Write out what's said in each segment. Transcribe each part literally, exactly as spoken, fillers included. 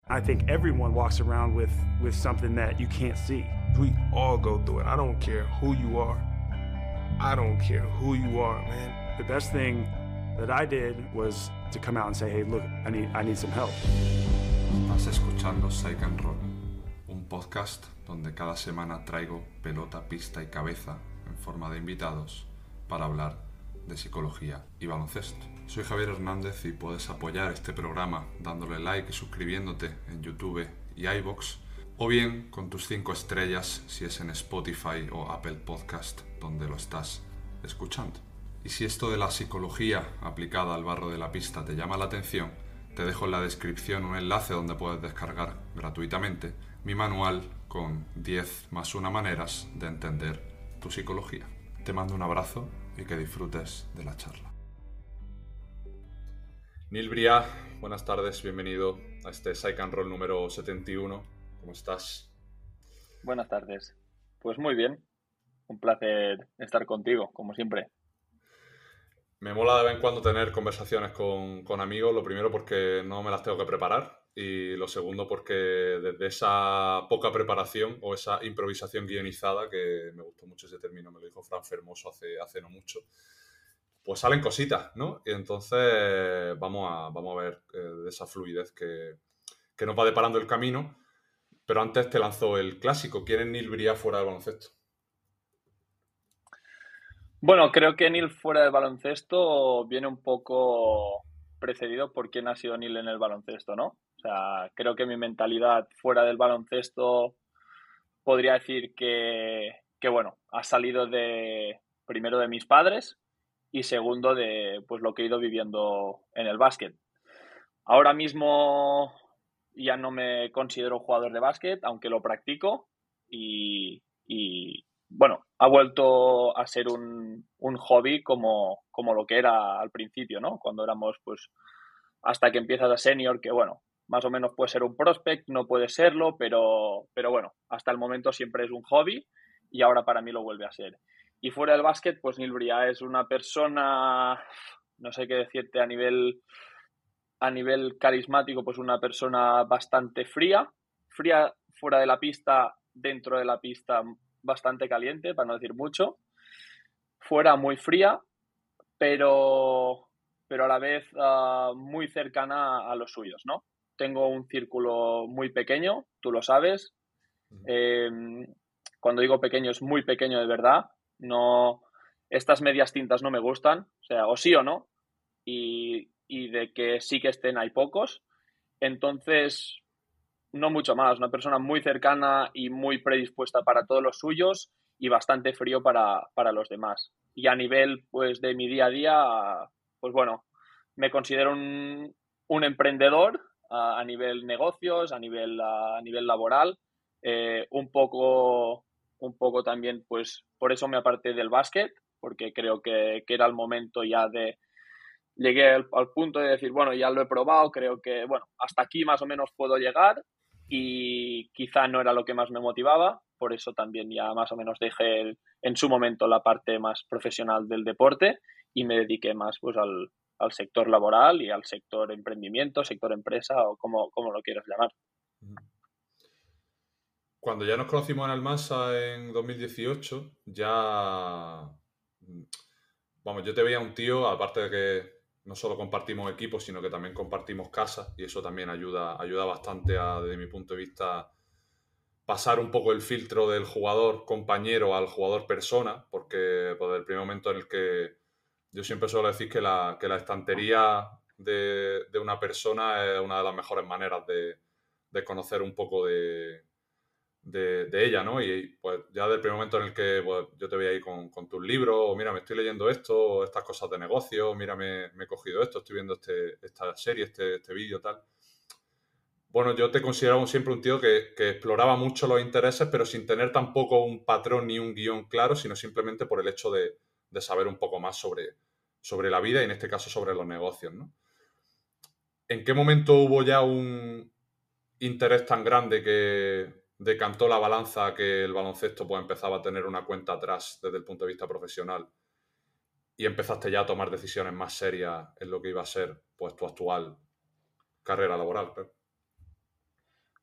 I think everyone walks around with, with something that you can't see. We all go through it. I don't care who you are. I don't care who you are, man. The best thing that I did was to come out and say, hey, look, I need, I need some help. Estás escuchando Psych and Roll, un podcast donde cada semana traigo pelota, pista y cabeza en forma de invitados para hablar de psicología y baloncesto. Soy Javier Hernández y puedes apoyar este programa dándole like y suscribiéndote en YouTube y iVoox, o bien con tus cinco estrellas si es en Spotify o Apple Podcast donde lo estás escuchando. Y si esto de la psicología aplicada al barro de la pista te llama la atención, te dejo en la descripción un enlace donde puedes descargar gratuitamente mi manual con diez más una maneras de entender tu psicología. Te mando un abrazo y que disfrutes de la charla. Neil Brià, buenas tardes, bienvenido a este Psych and Roll número setenta y uno. ¿Cómo estás? Buenas tardes. Pues muy bien. Un placer estar contigo, como siempre. Me mola de vez en cuando tener conversaciones con, con amigos, lo primero porque no me las tengo que preparar y lo segundo porque desde esa poca preparación o esa improvisación guionizada, que me gustó mucho ese término, me lo dijo Fran Fermoso hace, hace no mucho, pues salen cositas, ¿no? Y entonces vamos a, vamos a ver eh, de esa fluidez que, que nos va deparando el camino. Pero antes te lanzó el clásico. ¿Quién es Neil Brià fuera del baloncesto? Bueno, creo que Neil fuera del baloncesto viene un poco precedido por quién ha sido Neil en el baloncesto, ¿no? O sea, creo que mi mentalidad fuera del baloncesto podría decir que, que bueno, ha salido de primero de mis padres y segundo de pues lo que he ido viviendo en el básquet. Ahora mismo ya no me considero jugador de básquet, aunque lo practico y, y bueno, ha vuelto a ser un, un hobby como, como lo que era al principio, ¿no? Cuando éramos, pues, hasta que empiezas a senior, que bueno, más o menos puede ser un prospect, no puede serlo, pero, pero bueno, hasta el momento siempre es un hobby y ahora para mí lo vuelve a ser. Y fuera del básquet, pues Neil Brià es una persona, no sé qué decirte, a nivel, a nivel carismático, pues una persona bastante fría, fría fuera de la pista, dentro de la pista bastante caliente, para no decir mucho, fuera muy fría, pero, pero a la vez uh, muy cercana a los suyos, ¿no? Tengo un círculo muy pequeño, tú lo sabes. Eh, cuando digo pequeño es muy pequeño de verdad. No, estas medias tintas no me gustan, o sea, o sí o no, y, y de que sí que estén hay pocos. Entonces, no mucho más. Una persona muy cercana y muy predispuesta para todos los suyos y bastante frío para, para los demás. Y a nivel, pues, de mi día a día, pues bueno, me considero un, un emprendedor a, a nivel negocios, a nivel, a, a nivel laboral, eh, un poco, un poco también, pues, por eso me aparté del básquet, porque creo que, que era el momento ya de, llegué al, al punto de decir, bueno, ya lo he probado, creo que, bueno, hasta aquí más o menos puedo llegar y quizá no era lo que más me motivaba, por eso también ya más o menos dejé el, en su momento la parte más profesional del deporte y me dediqué más pues al, al sector laboral y al sector emprendimiento, sector empresa o como, como lo quieras llamar. Cuando ya nos conocimos en Almansa en dos mil dieciocho, ya... Vamos, yo te veía un tío, aparte de que no solo compartimos equipos, sino que también compartimos casa y eso también ayuda, ayuda bastante a, desde mi punto de vista, pasar un poco el filtro del jugador compañero al jugador persona, porque pues, el primer momento en el que yo siempre suelo decir que la, que la estantería de, de una persona es una de las mejores maneras de, de conocer un poco de, de, de ella, ¿no? Y pues ya del primer momento en el que pues, yo te voy ahí con, con tus libros, o mira, me estoy leyendo esto, o estas cosas de negocio, mira, me, me he cogido esto, estoy viendo este, esta serie, este, este vídeo, tal. Bueno, yo te consideraba siempre un tío que, que exploraba mucho los intereses, pero sin tener tampoco un patrón ni un guión claro, sino simplemente por el hecho de, de saber un poco más sobre, sobre la vida y en este caso sobre los negocios, ¿no? ¿En qué momento hubo ya un interés tan grande que decantó la balanza que el baloncesto pues empezaba a tener una cuenta atrás desde el punto de vista profesional y empezaste ya a tomar decisiones más serias en lo que iba a ser pues tu actual carrera laboral? Pero...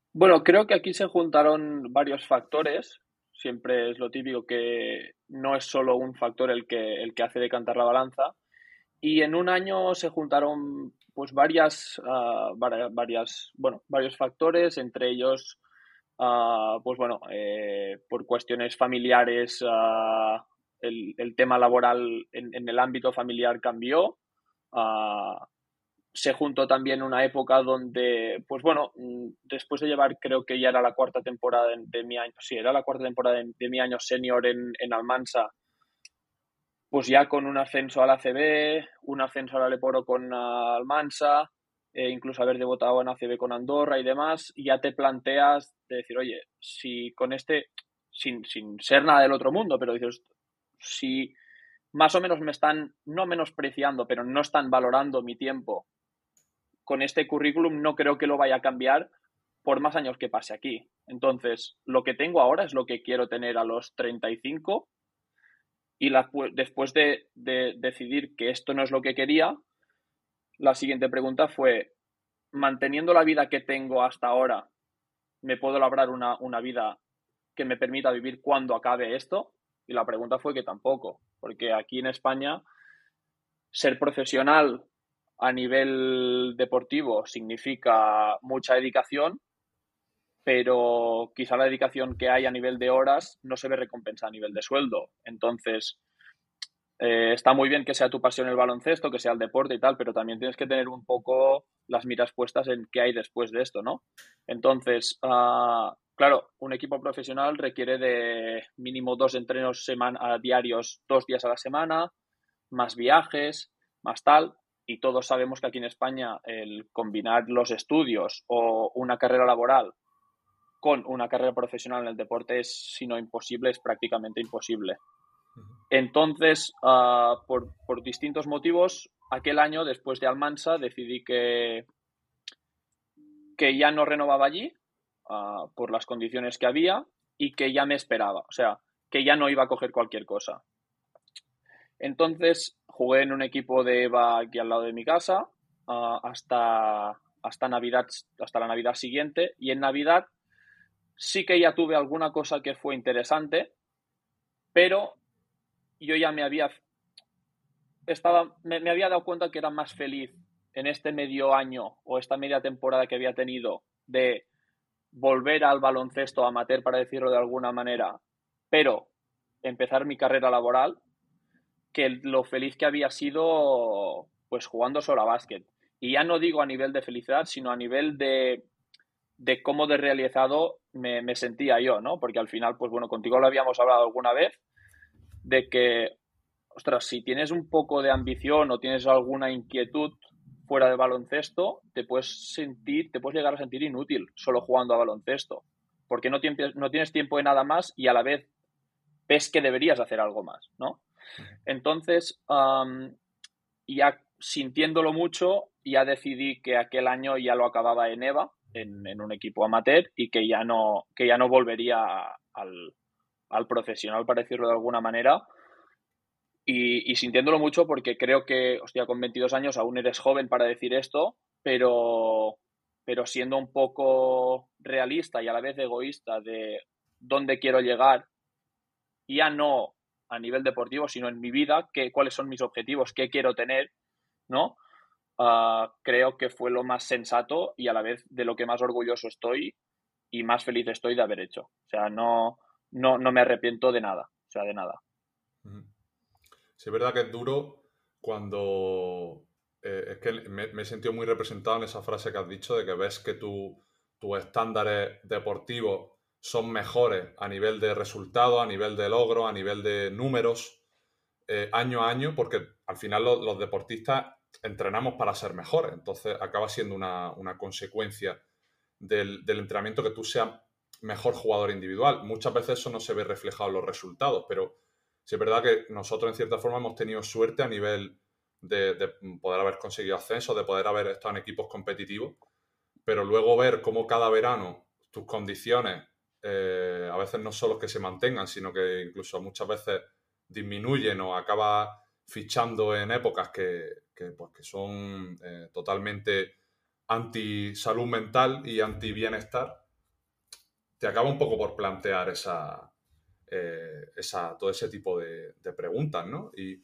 Bueno, creo que aquí se juntaron varios factores. Siempre es lo típico que no es solo un factor el que, el que hace decantar la balanza. Y en un año se juntaron pues varias, uh, varias, varias, bueno, varios factores, entre ellos, uh, pues bueno, eh, por cuestiones familiares, uh, el, el, tema laboral en, en, el ámbito familiar cambió. Uh, se juntó también una época donde, pues bueno, después de llevar, creo que ya era la cuarta temporada de, de mi año, sí, era la cuarta temporada de, de mi año senior en, en Almansa, pues ya con un ascenso al A C B, un ascenso al Aleporo con uh, Almansa, eh, incluso haber debutado en A C B con Andorra y demás, ya te planteas de decir, oye, si con este, sin, sin ser nada del otro mundo, pero dices, si más o menos me están, no menospreciando, pero no están valorando mi tiempo con este currículum, no creo que lo vaya a cambiar por más años que pase aquí. Entonces, lo que tengo ahora es lo que quiero tener a los treinta y cinco y la, después de, de decidir que esto no es lo que quería, la siguiente pregunta fue, manteniendo la vida que tengo hasta ahora, ¿me puedo labrar una, una vida que me permita vivir cuando acabe esto? Y la pregunta fue que tampoco, porque aquí en España ser profesional a nivel deportivo significa mucha dedicación, pero quizá la dedicación que hay a nivel de horas no se ve recompensada a nivel de sueldo. Entonces, eh, está muy bien que sea tu pasión el baloncesto, que sea el deporte y tal, pero también tienes que tener un poco las miras puestas en qué hay después de esto, ¿no? Entonces, uh, claro, un equipo profesional requiere de mínimo dos entrenos semana, diarios, dos días a la semana, más viajes, más tal, y todos sabemos que aquí en España el combinar los estudios o una carrera laboral con una carrera profesional en el deporte es, si no imposible, es prácticamente imposible. Entonces, uh, por, por distintos motivos, aquel año, después de Almansa, decidí que, que ya no renovaba allí uh, por las condiciones que había y que ya me esperaba, o sea, que ya no iba a coger cualquier cosa. Entonces, jugué en un equipo de EVA aquí al lado de mi casa uh, hasta, hasta, Navidad, hasta la Navidad siguiente, y en Navidad sí que ya tuve alguna cosa que fue interesante, pero yo ya me había estaba me, me, había dado cuenta que era más feliz en este medio año o esta media temporada que había tenido de volver al baloncesto amateur, para decirlo de alguna manera, pero empezar mi carrera laboral, que lo feliz que había sido pues jugando solo a básquet. Y ya no digo a nivel de felicidad, sino a nivel de, de cómo de realizado me, me sentía yo, ¿no? Porque al final, pues bueno, contigo lo habíamos hablado alguna vez, de que, ostras, si tienes un poco de ambición o tienes alguna inquietud fuera de baloncesto, te puedes sentir, te puedes llegar a sentir inútil solo jugando a baloncesto, porque no tienes, no tienes tiempo de nada más y a la vez ves que deberías hacer algo más, ¿no? Entonces, um, ya sintiéndolo mucho, ya decidí que aquel año ya lo acababa en EVA, en, en un equipo amateur, y que ya no, que ya no volvería al, al profesional, para decirlo de alguna manera. Y, y sintiéndolo mucho, porque creo que, hostia, con veintidós años aún eres joven para decir esto, pero, pero siendo un poco realista y a la vez egoísta de dónde quiero llegar, ya no a nivel deportivo, sino en mi vida, que, cuáles son mis objetivos, qué quiero tener, ¿no? Uh, creo que fue lo más sensato y a la vez de lo que más orgulloso estoy y más feliz estoy de haber hecho. O sea, no, no, no me arrepiento de nada, o sea, de nada. Sí, es verdad que es duro cuando... Eh, es que me, me he sentido muy representado en esa frase que has dicho de que ves que tu, tus estándares deportivos son mejores a nivel de resultados, a nivel de logros, a nivel de números, eh, año a año, porque al final los, los deportistas entrenamos para ser mejores, entonces acaba siendo una, una consecuencia del, del entrenamiento que tú seas mejor jugador individual. Muchas veces eso no se ve reflejado en los resultados, pero sí es verdad que nosotros en cierta forma hemos tenido suerte a nivel de, de poder haber conseguido ascenso, de poder haber estado en equipos competitivos, pero luego ver cómo cada verano tus condiciones eh, a veces no solo que se mantengan, sino que incluso muchas veces disminuyen o acabas fichando en épocas que, que, pues, que son eh, totalmente anti salud mental y anti bienestar, te acaba un poco por plantear esa, eh, esa, todo ese tipo de, de preguntas, ¿no? Y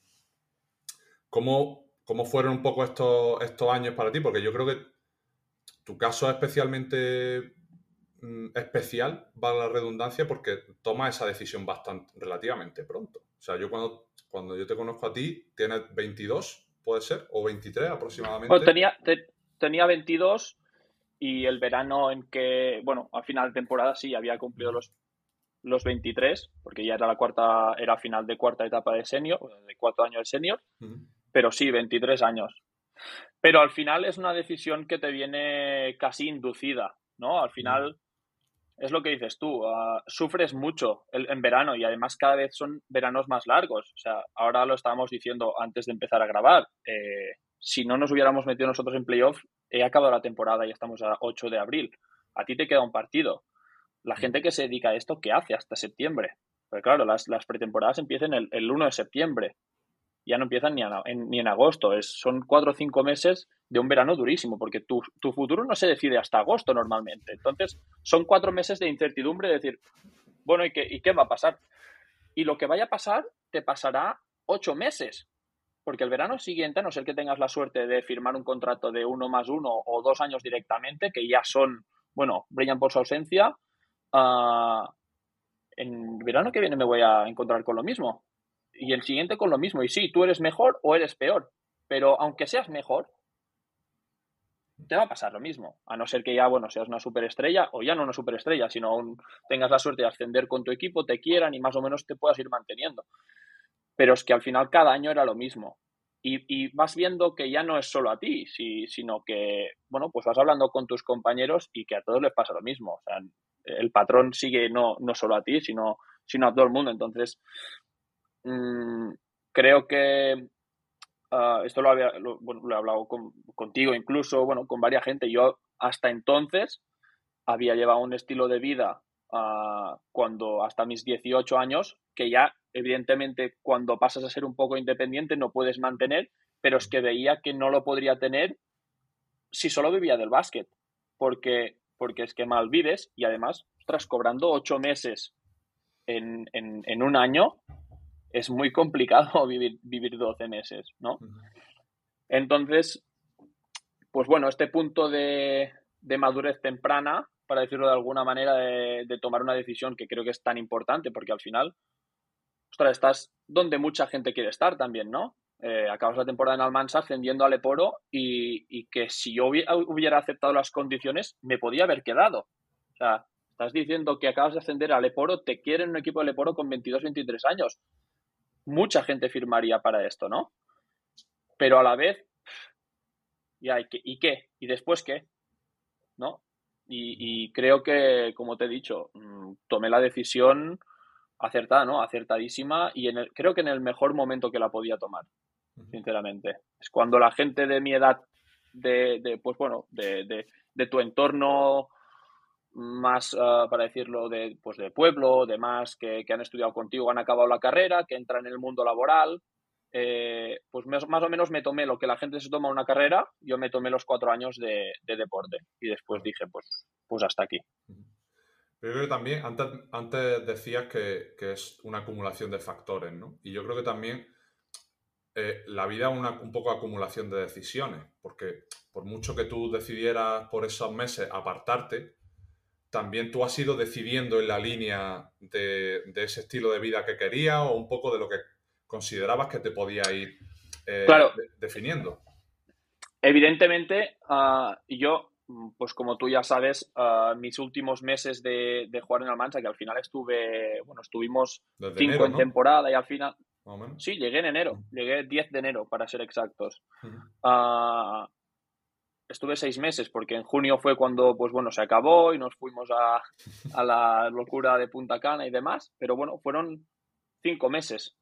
cómo, cómo fueron un poco estos, estos años para ti, porque yo creo que tu caso es especialmente mm, especial, vale la redundancia, porque tomas esa decisión bastante relativamente pronto. O sea, yo cuando, cuando yo te conozco a ti, tienes veintidós, puede ser, o veintitrés aproximadamente. Bueno, tenía, te, tenía veintidós y el verano en que, bueno, a final de temporada sí, había cumplido los, los veintitrés, porque ya era la cuarta, era final de cuarta etapa de senior, de cuatro años de senior, uh-huh. Pero sí, veintitrés años. Pero al final es una decisión que te viene casi inducida, ¿no? Al final uh-huh. Es lo que dices tú, uh, sufres mucho el, en verano y además cada vez son veranos más largos. O sea, ahora lo estábamos diciendo antes de empezar a grabar. Eh, si no nos hubiéramos metido nosotros en playoff, he acabado la temporada y estamos a ocho de abril. A ti te queda un partido. La gente que se dedica a esto, ¿qué hace hasta septiembre? Porque claro, las, las pretemporadas empiezan el, el uno de septiembre. Ya no empiezan ni, a, en, ni en agosto. Es, son cuatro o cinco meses de un verano durísimo, porque tu, tu futuro no se decide hasta agosto normalmente. Entonces, son cuatro meses de incertidumbre, de decir, bueno, ¿y qué, ¿y qué va a pasar? Y lo que vaya a pasar, te pasará ocho meses. Porque el verano siguiente, a no ser que tengas la suerte de firmar un contrato de uno más uno o dos años directamente, que ya son, bueno, brillan por su ausencia, uh, en verano que viene me voy a encontrar con lo mismo. Y el siguiente con lo mismo. Y sí, tú eres mejor o eres peor. Pero aunque seas mejor, te va a pasar lo mismo. A no ser que ya, bueno, seas una superestrella, o ya no una superestrella, sino aún tengas la suerte de ascender con tu equipo, te quieran y más o menos te puedas ir manteniendo. Pero es que al final cada año era lo mismo. Y, y vas viendo que ya no es solo a ti, si, sino que, bueno, pues vas hablando con tus compañeros y que a todos les pasa lo mismo. O sea, el patrón sigue no, no solo a ti, sino, sino a todo el mundo. Entonces, mmm, creo que uh, esto lo, había, lo, bueno, lo he hablado con, contigo incluso, bueno, con varias gente. Yo hasta entonces había llevado un estilo de vida uh, cuando hasta mis dieciocho años, que ya evidentemente cuando pasas a ser un poco independiente no puedes mantener, pero es que veía que no lo podría tener si solo vivía del básquet, porque, porque es que mal vives y además, tras cobrando ocho meses en, en, en un año, es muy complicado vivir, vivir doce meses, ¿no? Entonces, pues bueno, este punto de, de madurez temprana, para decirlo de alguna manera, de, de tomar una decisión que creo que es tan importante, porque al final, ostras, estás donde mucha gente quiere estar también, ¿no? Eh, acabas la temporada en Almansa ascendiendo a Leporo y, y que si yo hubiera aceptado las condiciones, me podía haber quedado. O sea, estás diciendo que acabas de ascender a Leporo, te quieren un equipo de Leporo con veintidós, veintitrés años. Mucha gente firmaría para esto, ¿no? Pero a la vez, ya, ¿y qué? ¿Y qué? ¿Y después qué? ¿No? Y, y creo que, como te he dicho, tomé la decisión acertada, ¿no? Acertadísima y en el, creo que en el mejor momento que la podía tomar, sinceramente. Es cuando la gente de mi edad, de, de pues bueno, de, de, de tu entorno más, uh, para decirlo, de, pues de pueblo, de más que, que han estudiado contigo, han acabado la carrera, que entran en el mundo laboral, eh, pues más, más o menos me tomé lo que la gente se toma una carrera, yo me tomé los cuatro años de, de deporte y después dije, pues, pues hasta aquí. Pero yo creo que también, antes, antes decías que, que es una acumulación de factores, ¿no? Y yo creo que también eh, la vida es una, un poco acumulación de decisiones, porque por mucho que tú decidieras por esos meses apartarte, también tú has ido decidiendo en la línea de, de ese estilo de vida que querías o un poco de lo que considerabas que te podía ir eh, claro. de, definiendo. Evidentemente, uh, yo, pues como tú ya sabes, uh, mis últimos meses de, de jugar en Almansa, que al final estuve, bueno, estuvimos Desde cinco enero, en ¿no? temporada y al final... Más o menos. Sí, llegué en enero, uh-huh. llegué diez de enero para ser exactos. Uh-huh. Uh, estuve seis meses porque en junio fue cuando, pues bueno, se acabó y nos fuimos a, a la locura de Punta Cana y demás, pero bueno, fueron cinco meses.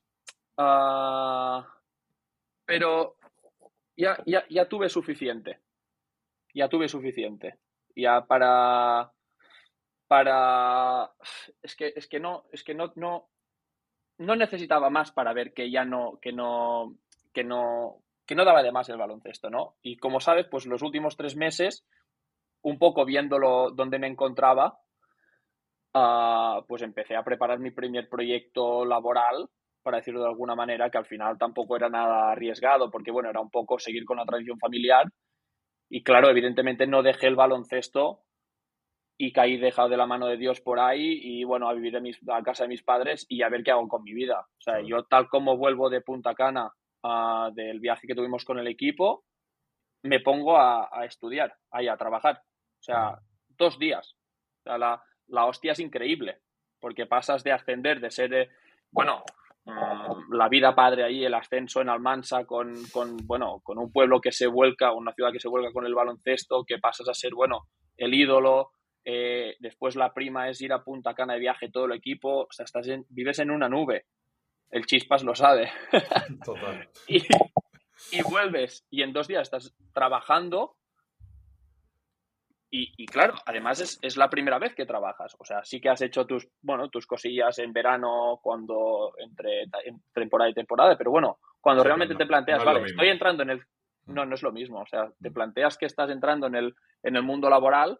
Uh, pero ya, ya, ya tuve suficiente, ya tuve suficiente, ya para, para, es que, es que no, es que no, no, no necesitaba más para ver que ya no, que no, que no, que no daba de más el baloncesto, ¿no? Y como sabes, pues los últimos tres meses, un poco viéndolo donde me encontraba, uh, pues empecé a preparar mi primer proyecto laboral, para decirlo de alguna manera, que al final tampoco era nada arriesgado, porque bueno, era un poco seguir con la tradición familiar. Y claro, evidentemente no dejé el baloncesto y caí dejado de la mano de Dios por ahí y bueno, a vivir a, mis, a casa de mis padres y a ver qué hago con mi vida. O sea, yo tal como vuelvo de Punta Cana uh, del viaje que tuvimos con el equipo, me pongo a, a estudiar, ahí a trabajar. O sea, dos días. O sea, la, la hostia es increíble, porque pasas de ascender, de ser, eh, bueno, um, la vida padre ahí, el ascenso en Almansa con, con, bueno, con un pueblo que se vuelca, una ciudad que se vuelca con el baloncesto, que pasas a ser, bueno, el ídolo. Eh, después la prima es ir a Punta Cana de viaje todo el equipo. O sea, estás en, vives en una nube. El Chispas lo sabe. Total. y, y vuelves y en dos días estás trabajando y, y claro, además es, es la primera vez que trabajas. O sea, sí que has hecho tus, bueno, tus cosillas en verano cuando entre, entre temporada y temporada, pero bueno, cuando Sí, realmente no, te planteas, no es vale, lo mismo. estoy entrando en el... No, no es lo mismo. O sea, te planteas que estás entrando en el, en el mundo laboral,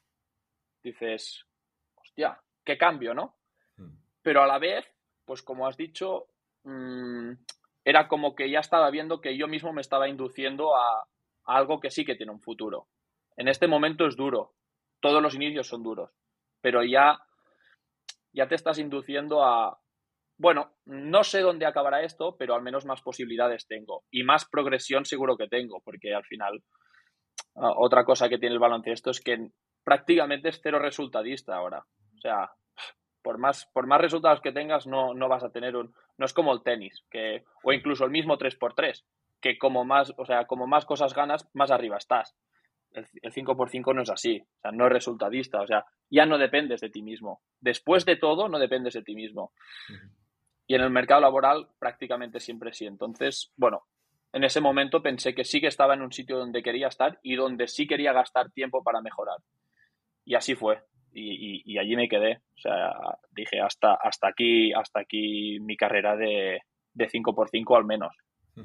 dices, hostia, qué cambio, ¿no? Pero a la vez, pues como has dicho, mmm, era como que ya estaba viendo que yo mismo me estaba induciendo a, a algo que sí que tiene un futuro. En este momento es duro, todos los inicios son duros, pero ya, ya te estás induciendo a, bueno, no sé dónde acabará esto, pero al menos más posibilidades tengo y más progresión seguro que tengo, porque al final uh, otra cosa que tiene el baloncesto es que prácticamente es cero resultadista ahora. O sea, por más, por más resultados que tengas, no, no vas a tener un... No es como el tenis, que, o incluso el mismo tres por tres, que como más, o sea, como más cosas ganas, más arriba estás. El, el cinco por cinco no es así, o sea, no es resultadista, o sea, ya no dependes de ti mismo. Después de todo, no dependes de ti mismo. Y en el mercado laboral prácticamente siempre sí. Entonces, bueno, en ese momento pensé que sí que estaba en un sitio donde quería estar y donde sí quería gastar tiempo para mejorar. Y así fue. Y, y, y allí me quedé. O sea, dije, hasta, hasta aquí, hasta aquí mi carrera de, de cinco por cinco al menos.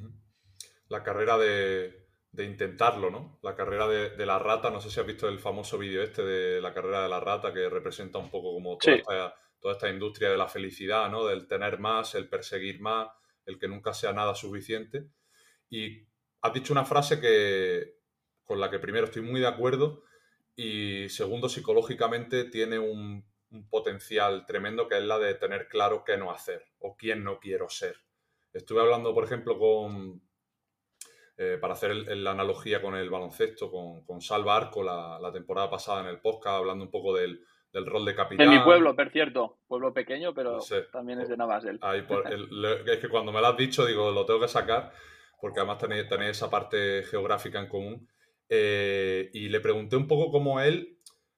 La carrera de, de intentarlo, ¿no? La carrera de, de la rata. No sé si has visto el famoso vídeo este de la carrera de la rata, que representa un poco como toda, Sí. esta, toda esta industria de la felicidad, ¿no? Del tener más, el perseguir más, el que nunca sea nada suficiente. Y has dicho una frase que, con la que primero estoy muy de acuerdo y segundo, psicológicamente tiene un, un potencial tremendo, que es la de tener claro qué no hacer o quién no quiero ser. Estuve hablando, por ejemplo, con, eh, para hacer el, la analogía con el baloncesto, con, con Salva Arco la, la temporada pasada en el podcast, hablando un poco del, del rol de capitán. De mi pueblo, por cierto, pueblo pequeño, pero Sí, también es de Navasel. Ahí por el, es que cuando me lo has dicho, digo, lo tengo que sacar, porque además tenéis, tenéis esa parte geográfica en común. Eh, y le pregunté un poco cómo él,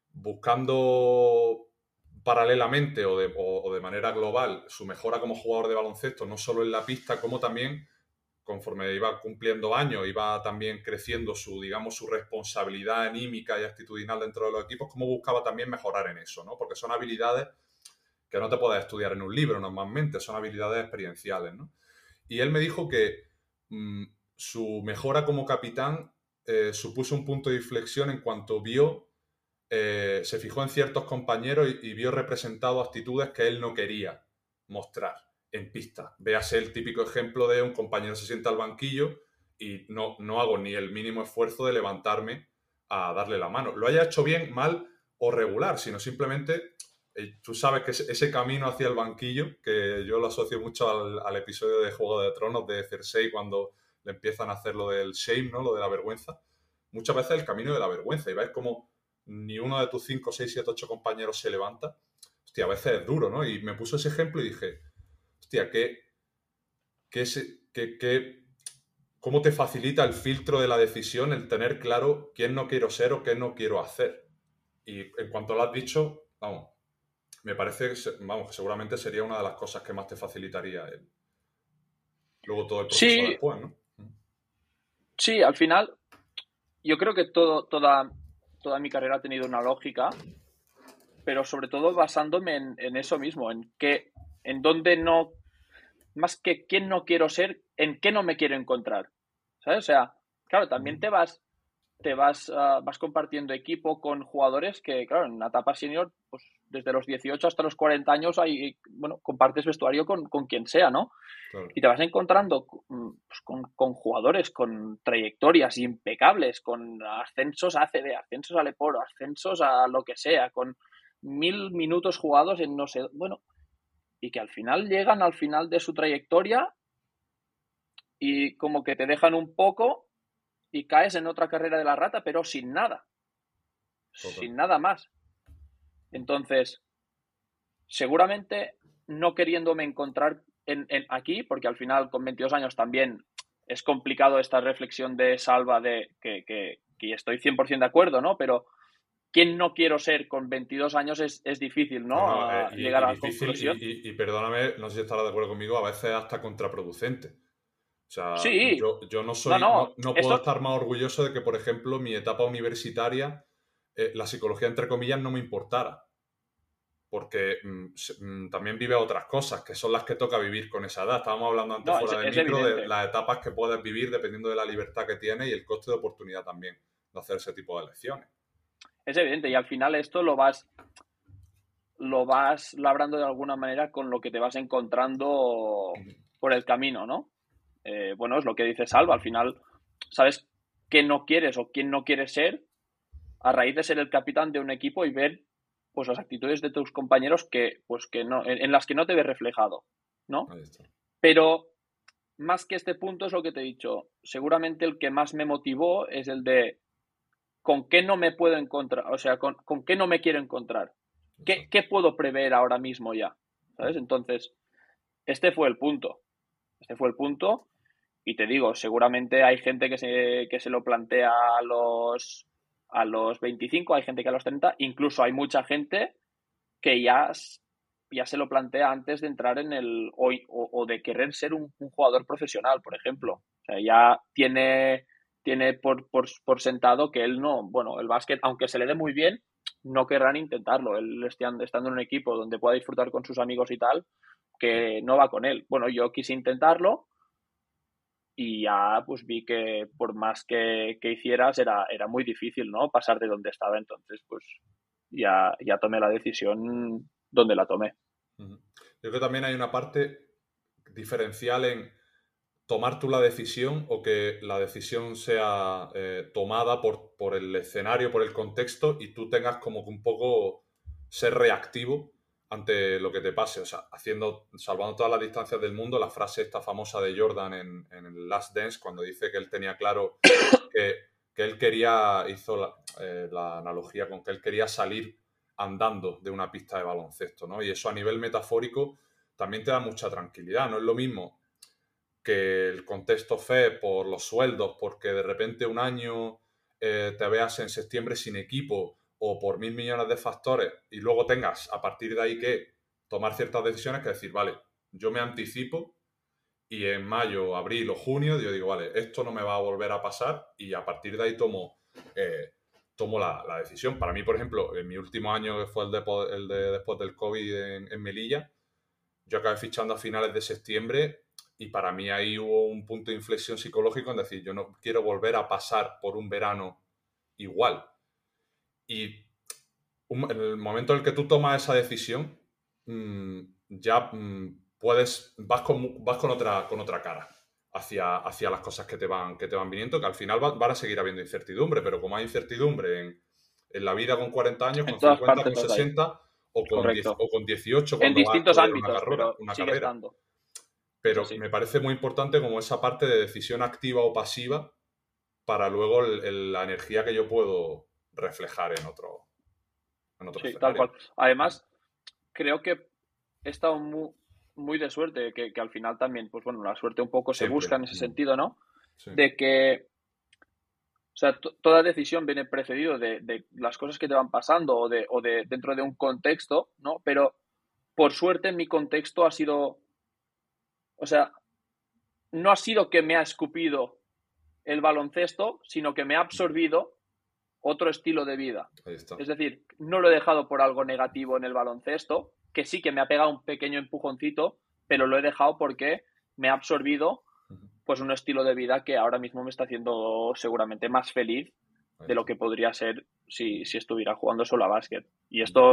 buscando paralelamente o de, o, o de manera global su mejora como jugador de baloncesto, no solo en la pista, como también, conforme iba cumpliendo años, iba también creciendo su, digamos, su responsabilidad anímica y actitudinal dentro de los equipos, cómo buscaba también mejorar en eso, ¿no? Porque son habilidades que no te puedes estudiar en un libro normalmente, son habilidades experienciales, ¿no? Y él me dijo que mmm, su mejora como capitán eh, supuso un punto de inflexión en cuanto vio, eh, se fijó en ciertos compañeros y, y vio representado actitudes que él no quería mostrar en pista. Véase el típico ejemplo de un compañero se sienta al banquillo y no, no hago ni el mínimo esfuerzo de levantarme a darle la mano. Lo haya hecho bien, mal o regular, sino simplemente... Tú sabes que ese camino hacia el banquillo, que yo lo asocio mucho al, al episodio de Juego de Tronos de Cersei, cuando le empiezan a hacer lo del shame, ¿no? Lo de la vergüenza. Muchas veces el camino de la vergüenza. Y ves como ni uno de tus cinco, seis, siete, ocho compañeros se levanta. Hostia, a veces es duro, ¿no? Y me puso ese ejemplo y dije, hostia, ¿qué, qué, qué, qué, cómo te facilita el filtro de la decisión el tener claro quién no quiero ser o qué no quiero hacer? Y en cuanto lo has dicho, vamos, me parece que, vamos, que seguramente sería una de las cosas que más te facilitaría el... luego todo el proceso Sí, después, ¿no? Sí, al final yo creo que todo, toda, toda mi carrera ha tenido una lógica, pero sobre todo basándome en, en eso mismo, en que, en dónde no, más que quién no quiero ser, en qué no me quiero encontrar, ¿sabes? O sea, claro, también te vas, te vas, uh, vas compartiendo equipo con jugadores que, claro, en una etapa senior, pues desde los dieciocho hasta los cuarenta años hay, bueno, compartes vestuario con, con quien sea, ¿no? Claro. Y te vas encontrando pues, con, con jugadores con trayectorias impecables, con ascensos a A C B, ascensos a Leporo, ascensos a lo que sea, con mil minutos jugados en no sé, bueno, y que al final llegan al final de su trayectoria y como que te dejan un poco y caes en otra carrera de la rata, pero sin nada. Total. Sin nada más. Entonces, seguramente no queriéndome encontrar en, en aquí, porque al final con veintidós años también es complicado esta reflexión de Salva de que, que, que estoy cien por ciento de acuerdo, ¿no? Pero ¿quién no quiero ser con veintidós años? Es, es difícil, ¿no? no, no eh, y, llegar y a la difícil, conclusión. Y, y, y perdóname, no sé si estarás de acuerdo conmigo, a veces hasta contraproducente. O sea, sí. yo, yo no soy, no, no, no, no puedo esto... estar más orgulloso de que, por ejemplo, mi etapa universitaria, eh, la psicología, entre comillas, no me importara. Porque mmm, también vive otras cosas, que son las que toca vivir con esa edad. Estábamos hablando antes no, fuera es, de es micro evidente. de las etapas que puedes vivir dependiendo de la libertad que tienes y el coste de oportunidad también de hacer ese tipo de elecciones. Es evidente, y al final esto lo vas lo vas labrando de alguna manera con lo que te vas encontrando por el camino, ¿no? Eh, bueno, es lo que dice Salva, al final sabes qué no quieres o quién no quieres ser a raíz de ser el capitán de un equipo y ver pues las actitudes de tus compañeros que pues que no en, en las que no te ves reflejado, ¿no? Ahí está. Pero más que este punto es lo que te he dicho, seguramente el que más me motivó es el de con qué no me puedo encontrar, o sea, con, con qué no me quiero encontrar. ¿Qué, ¿Qué puedo prever ahora mismo ya? ¿Sabes? Entonces, este fue el punto. Este fue el punto. Y te digo, seguramente hay gente que se, que se lo plantea a los, a los veinticinco, hay gente que a los treinta, incluso hay mucha gente que ya, ya se lo plantea antes de entrar en el, o, o, o de querer ser un, un jugador profesional, por ejemplo. O sea, ya tiene, tiene por, por, por sentado que él no, bueno, el básquet, aunque se le dé muy bien, no querrán intentarlo. Él estando en un equipo donde pueda disfrutar con sus amigos y tal, que no va con él. Bueno, yo quise intentarlo y ya pues vi que por más que, que hicieras era, era muy difícil, ¿no? Pasar de donde estaba. Entonces, pues ya, ya tomé la decisión donde la tomé. Yo creo que también hay una parte diferencial en tomar tú la decisión o que la decisión sea eh, tomada por, por el escenario, por el contexto y tú tengas como que un poco ser reactivo ante lo que te pase. O sea, haciendo, salvando todas las distancias del mundo, la frase esta famosa de Jordan en, en el Last Dance, cuando dice que él tenía claro que, que él quería, hizo la, eh, la analogía con que él quería salir andando de una pista de baloncesto, ¿no? Y eso a nivel metafórico también te da mucha tranquilidad. No es lo mismo que el contexto F E por los sueldos, porque de repente un año eh, te veas en septiembre sin equipo o por mil millones de factores y luego tengas a partir de ahí que tomar ciertas decisiones que decir, vale, yo me anticipo y en mayo, abril o junio yo digo, vale, esto no me va a volver a pasar y a partir de ahí tomo, eh, tomo la, la decisión. Para mí, por ejemplo, en mi último año, que fue el de, el de después del COVID en, en Melilla, yo acabé fichando a finales de septiembre. Y para mí ahí hubo un punto de inflexión psicológico en decir, yo no quiero volver a pasar por un verano igual. Y un, en el momento en el que tú tomas esa decisión, mmm, ya mmm, puedes, vas con, vas con otra, con otra cara hacia, hacia las cosas que te van, que te van viniendo, que al final va, van a seguir habiendo incertidumbre, pero como hay incertidumbre en, en la vida con cuarenta años, con cincuenta, con sesenta o con, diez, o con dieciocho cuando en distintos vas a ámbitos, una carrera. pero Una sigue carrera. estando. Pero me parece muy importante como esa parte de decisión activa o pasiva para luego el, el, la energía que yo puedo reflejar en otro, en otro sí, escenario. Tal cual. Además, creo que he estado muy, muy de suerte, que, que al final también, pues bueno, la suerte un poco se Siempre. busca en ese sentido, ¿no? Sí. De que, o sea, toda decisión viene precedido de, de las cosas que te van pasando o de, o de dentro de un contexto, ¿no? Pero por suerte mi contexto ha sido... O sea, no ha sido que me ha escupido el baloncesto, sino que me ha absorbido otro estilo de vida. Ahí está. Es decir, no lo he dejado por algo negativo en el baloncesto, que sí que me ha pegado un pequeño empujoncito, pero lo he dejado porque me ha absorbido pues un estilo de vida que ahora mismo me está haciendo seguramente más feliz de lo que podría ser si, si estuviera jugando solo a básquet. Y esto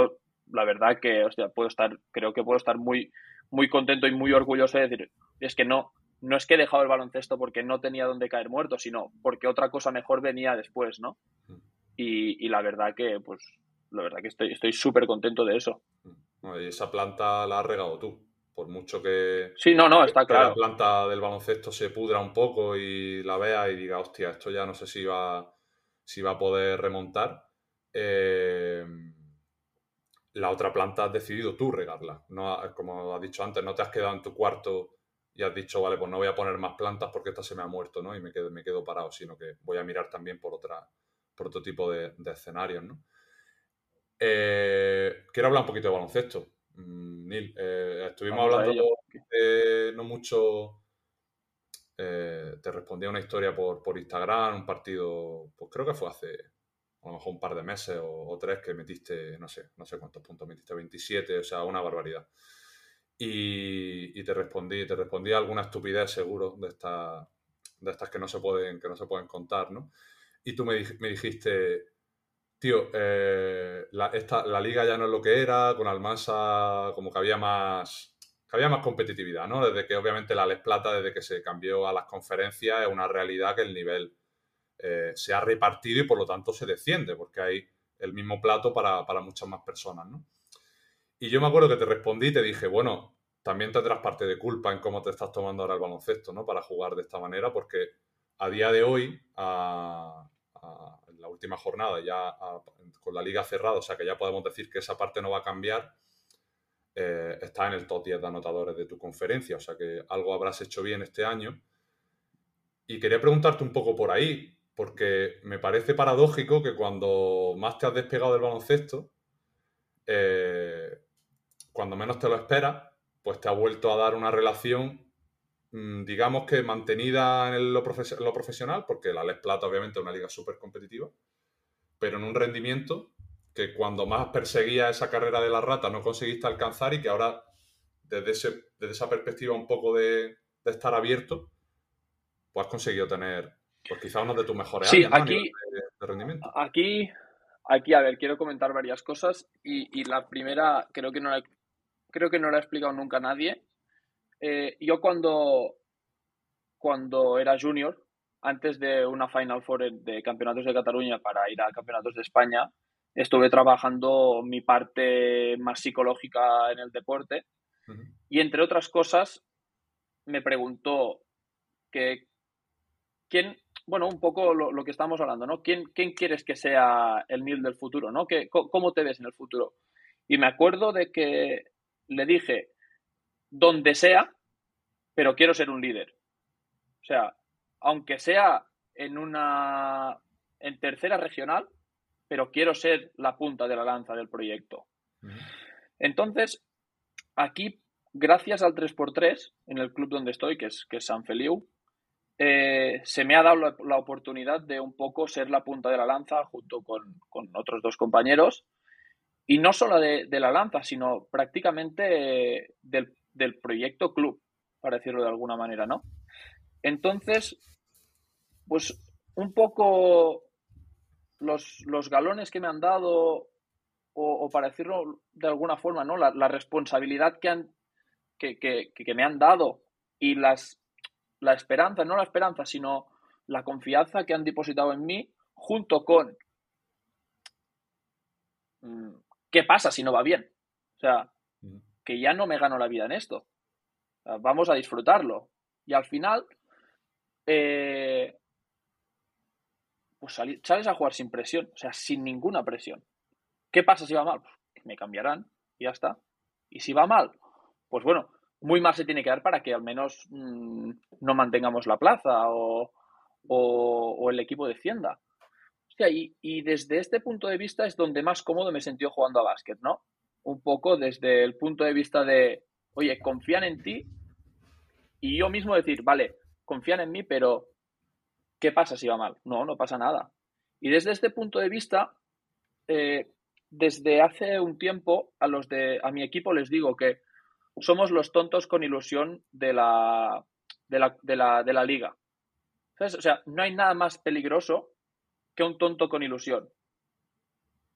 la verdad que, hostia, puedo estar, creo que puedo estar muy, muy contento y muy orgulloso de decir, es que no, no es que he dejado el baloncesto porque no tenía dónde caer muerto, sino porque otra cosa mejor venía después, ¿no? Y, y la verdad que, pues, la verdad que estoy estoy súper contento de eso. Y esa planta la has regado tú. Por mucho que, sí, no, no, está que claro. la planta del baloncesto se pudra un poco y la vea y diga, hostia, esto ya no sé si va, si va a poder remontar. Eh, la otra planta has decidido tú regarla. No, como has dicho antes, no te has quedado en tu cuarto y has dicho, vale, pues no voy a poner más plantas porque esta se me ha muerto, ¿no? Y me quedo, me quedo parado, sino que voy a mirar también por, otra, por otro tipo de, de escenarios, ¿no? Eh, quiero hablar un poquito de baloncesto. Neil, eh, estuvimos Vamos a hablando ello. eh, no mucho. Eh, te respondí una historia por, por Instagram, un partido, pues creo que fue hace a lo mejor un par de meses o, o tres que metiste, no sé, no sé cuántos puntos metiste, veintisiete, o sea, una barbaridad. Y, y te respondí, te respondí a alguna estupidez seguro de estas, de estas que no se pueden, que no se pueden contar, ¿no? Y tú me, me dijiste, tío, eh, la, esta, la liga ya no es lo que era, con Almansa como que había más, que había más competitividad, ¿no? Desde que obviamente la Les Plata, desde que se cambió a las conferencias, es una realidad que el nivel eh, se ha repartido y por lo tanto se desciende, porque hay el mismo plato para, para muchas más personas, ¿no? Y yo me acuerdo que te respondí y te dije, bueno, también tendrás parte de culpa en cómo te estás tomando ahora el baloncesto, ¿no? Para jugar de esta manera, porque a día de hoy, a, a, en la última jornada, ya a, con la liga cerrada, o sea que ya podemos decir que esa parte no va a cambiar, eh, está en el top diez de anotadores de tu conferencia, o sea que algo habrás hecho bien este año. Y quería preguntarte un poco por ahí, porque me parece paradójico que cuando más te has despegado del baloncesto, eh, cuando menos te lo esperas, pues te ha vuelto a dar una relación, mmm, digamos que mantenida en lo, profes lo profesional, porque la Les Plata obviamente es una liga súper competitiva, pero en un rendimiento que cuando más perseguías esa carrera de la rata no conseguiste alcanzar y que ahora, desde, ese, desde esa perspectiva un poco de, de estar abierto, pues has conseguido tener, pues quizá uno de tus mejores Sí, años, ¿no? A nivel aquí, de, de rendimiento. aquí, aquí, a ver, quiero comentar varias cosas y, y la primera creo que no la, creo que no la ha explicado nunca nadie. Eh, yo cuando, cuando era junior, antes de una Final Four de Campeonatos de Cataluña para ir a Campeonatos de España, estuve trabajando mi parte más psicológica en el deporte. Uh-huh. Y entre otras cosas, me preguntó que quién, bueno, un poco lo, lo que estamos hablando, ¿no? ¿Quién, ¿Quién quieres que sea el Neil del futuro, ¿no? ¿Qué, ¿Cómo te ves en el futuro? Y me acuerdo de que le dije, donde sea, pero quiero ser un líder. O sea, aunque sea en una en tercera regional, pero quiero ser la punta de la lanza del proyecto. Uh-huh. Entonces, aquí, gracias al tres por tres, en el club donde estoy, que es, que es San Feliu, eh, se me ha dado la, la oportunidad de un poco ser la punta de la lanza junto con, con otros dos compañeros, y no solo de, de la lanza, sino prácticamente eh, del, del proyecto club, para decirlo de alguna manera, ¿no? Entonces, pues un poco los, los galones que me han dado, o, o para decirlo de alguna forma, ¿no? La, la responsabilidad que, han, que, que, que me han dado y las, la esperanza, no la esperanza, sino la confianza que han depositado en mí, junto con ¿qué pasa si no va bien? O sea, que ya no me gano la vida en esto. O sea, vamos a disfrutarlo. Y al final, eh, pues sali- sales a jugar sin presión, o sea, sin ninguna presión. ¿Qué pasa si va mal? Pues me cambiarán y ya está. Y si va mal, pues bueno, muy mal se tiene que dar para que al menos mmm, no mantengamos la plaza o, o, o el equipo descienda. Hostia, y, y desde este punto de vista es donde más cómodo me he sentido jugando a básquet, ¿no? Un poco desde el punto de vista de, oye, confían en ti y yo mismo decir, vale, confían en mí, pero ¿qué pasa si va mal? No, no pasa nada. Y desde este punto de vista, eh, desde hace un tiempo a los de a mi equipo les digo que somos los tontos con ilusión de la de la, de la, de la liga. ¿Sabes? O sea, no hay nada más peligroso que un tonto con ilusión.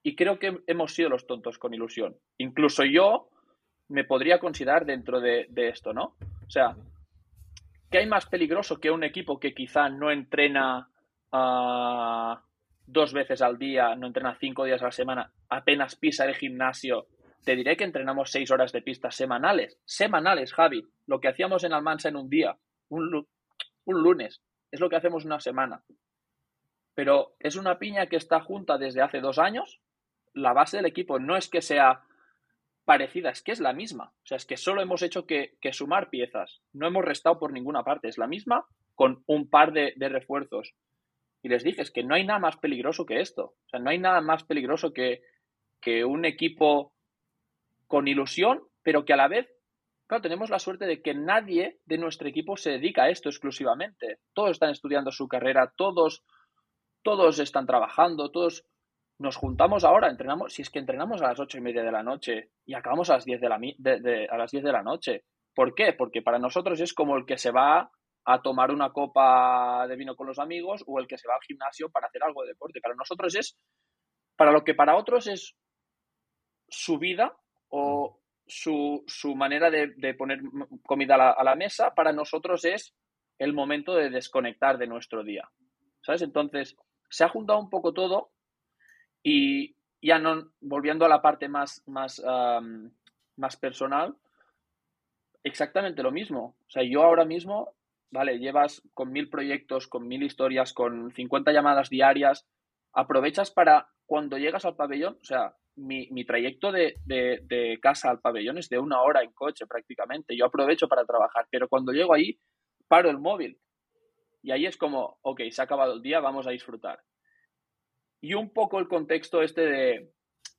Y creo que hemos sido los tontos con ilusión. Incluso yo me podría considerar dentro de, de esto, ¿no? O sea, ¿qué hay más peligroso que un equipo que quizá no entrena uh, dos veces al día, no entrena cinco días a la semana, apenas pisa el gimnasio? Te diré que entrenamos seis horas de pista semanales. Semanales, Javi. Lo que hacíamos en Almansa en un día, un, un lunes, es lo que hacemos una semana. Pero es una piña que está junta desde hace dos años. La base del equipo no es que sea parecida, es que es la misma. O sea, es que solo hemos hecho que, que sumar piezas. No hemos restado por ninguna parte. Es la misma con un par de, de refuerzos. Y les dije, es que no hay nada más peligroso que esto. O sea, no hay nada más peligroso que, que un equipo con ilusión, pero que a la vez, claro, tenemos la suerte de que nadie de nuestro equipo se dedica a esto exclusivamente. Todos están estudiando su carrera, todos, todos están trabajando, todos nos juntamos ahora, entrenamos, si es que entrenamos a las ocho y media de la noche y acabamos a las diez de la, de, de, a las diez de la noche. ¿Por qué? Porque para nosotros es como el que se va a tomar una copa de vino con los amigos o el que se va al gimnasio para hacer algo de deporte. Para nosotros es, para lo que para otros es su vida o su, su manera de, de poner comida a la, a la mesa, para nosotros es el momento de desconectar de nuestro día, ¿sabes? Entonces, se ha juntado un poco todo y ya no, volviendo a la parte más, más, um, más personal, exactamente lo mismo. O sea, yo ahora mismo, vale, llevas con mil proyectos, con mil historias, con cincuenta llamadas diarias, aprovechas para cuando llegas al pabellón, o sea, mi, mi trayecto de, de, de casa al pabellón es de una hora en coche prácticamente. Yo aprovecho para trabajar, pero cuando llego ahí, paro el móvil. Y ahí es como, ok, se ha acabado el día, vamos a disfrutar. Y un poco el contexto este de...